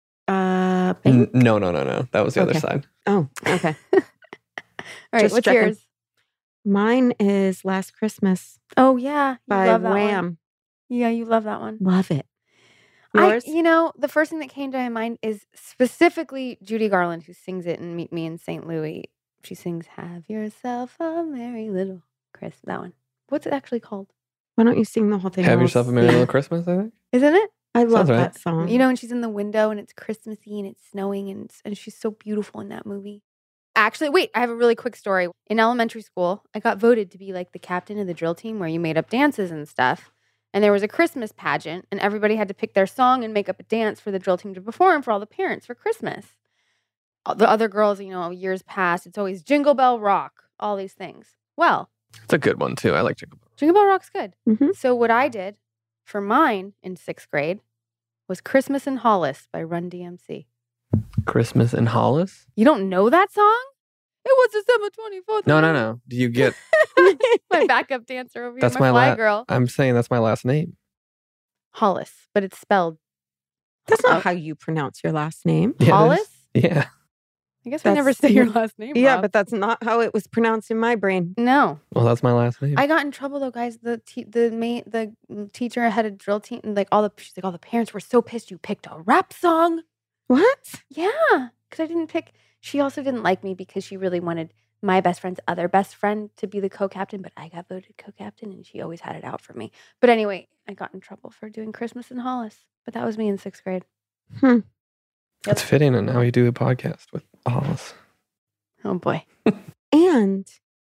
uh N- bank? no, no, no, no. That was the Okay. other side. Oh, okay. All right. Just What's checking. yours? Mine is Last Christmas Oh yeah, you by love that one. Wham. Yeah, you love that one. Love it. I, Yours? you know, the first thing that came to my mind is specifically Judy Garland, who sings it in Meet Me in Saint Louis. She sings "Have Yourself a Merry Little Christmas." That one. What's it actually called? Why don't you sing the whole thing? Have I'll yourself a merry sing. little Christmas. I think. Isn't it? I love Sounds right. that song. You know, and she's in the window and it's Christmassy and it's snowing and it's, and she's so beautiful in that movie. Actually, wait, I have a really quick story. In elementary school, I got voted to be like the captain of the drill team where you made up dances and stuff. And there was a Christmas pageant and everybody had to pick their song and make up a dance for the drill team to perform for all the parents for Christmas. All the other girls, you know, years past, it's always Jingle Bell Rock, all these things. Well, It's a good one too. I like Jingle Bell. Jingle Bell Rock's good. Mhm. So what I did for mine in sixth grade was Christmas in Hollis by Run D M C. Christmas in Hollis. You don't know that song? It was December twenty-fourth. No, no, no. Do you get? My backup dancer over here, That's my my fly la- girl. I'm saying that's my last name. Hollis, but it's spelled That's not Oh. how you pronounce your last name. Yeah, it is. Hollis. Yeah. I guess I never That's- say your last name. Yeah, Rob. but that's not how it was pronounced in my brain. no. Well, that's my last name. I got in trouble though, guys. The te- the main the teacher had a drill team, and like all the she's like all the parents were so pissed you picked a rap song. What? Yeah, because I didn't pick. She also didn't like me because she really wanted my best friend's other best friend to be the co-captain, but I got voted co-captain, and she always had it out for me. But anyway, I got in trouble for doing Christmas in Hollis. But that was me in sixth grade. Hmm. It's fitting, and now we do a podcast with Hollis. Oh boy, And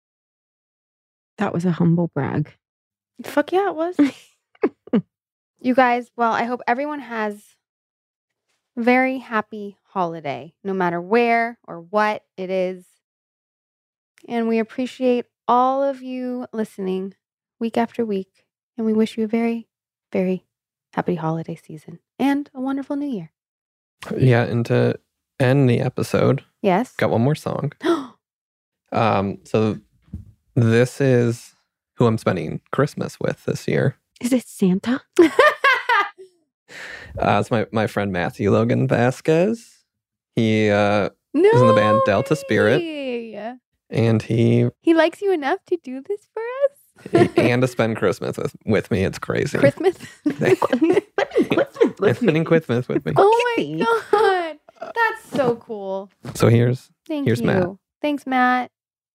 that was a humble brag. fuck yeah, it was. You guys, well, I hope everyone has a very happy holiday, no matter where or what it is. And we appreciate all of you listening week after week. And we wish you a very, very happy holiday season and a wonderful new year. Yeah, and to end the episode, Yes. got one more song. Um, so this is who I'm spending Christmas with this year. Is it Santa? Uh, it's my, my friend Matthew Logan Vasquez. He uh, No is in the band Delta Spirit, way. and he He likes you enough to do this for us? and to spend Christmas with, with me. It's crazy. Christmas? And spending Christmas with me. Oh my God. That's so cool. So here's Thank here's you. Matt. Thanks, Matt.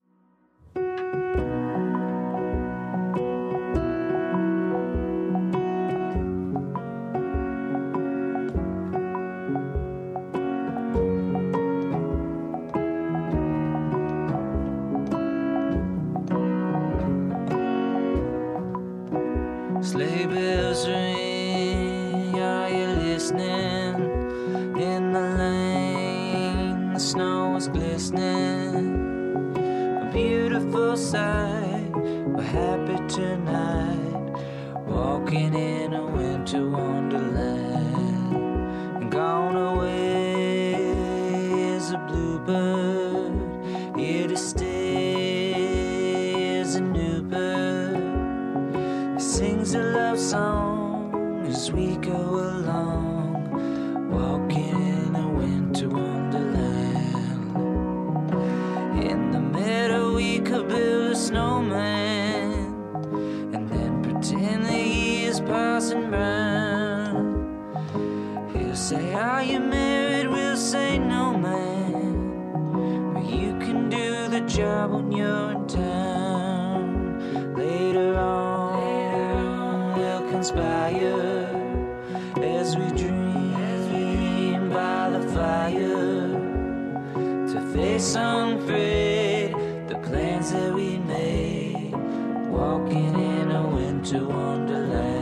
Sleigh bells ring, are you listening? In the lane, the snow is glistening. A beautiful sight, we're happy tonight. Walking in a winter wonderland. And gone away is a bluebird, here to stay is a new bird. Sings a love song as we go along, walking in a winter wonderland. In the meadow we could build a snowman, and then pretend the years passing round. He'll say, are you married? We'll say, no, man, but you can do the job when you're in town. Later on conspire as we dream by the fire to face unafraid the plans that we made, walking in a winter wonderland.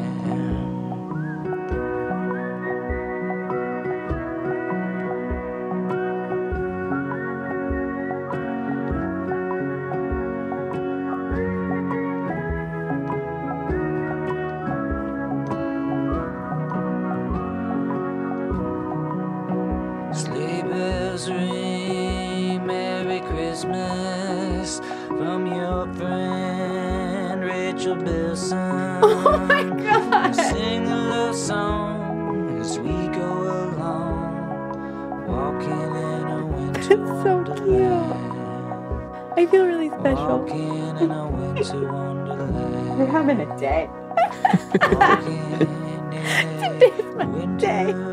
Sleigh bells ring, Merry Christmas from your friend Rachel Bilson. Oh my God. Sing a love song as we go along, walking in a winter That's so cute. I feel really special. Walking in a winter wonderland. You're having a day. Walking in Today's my winter day.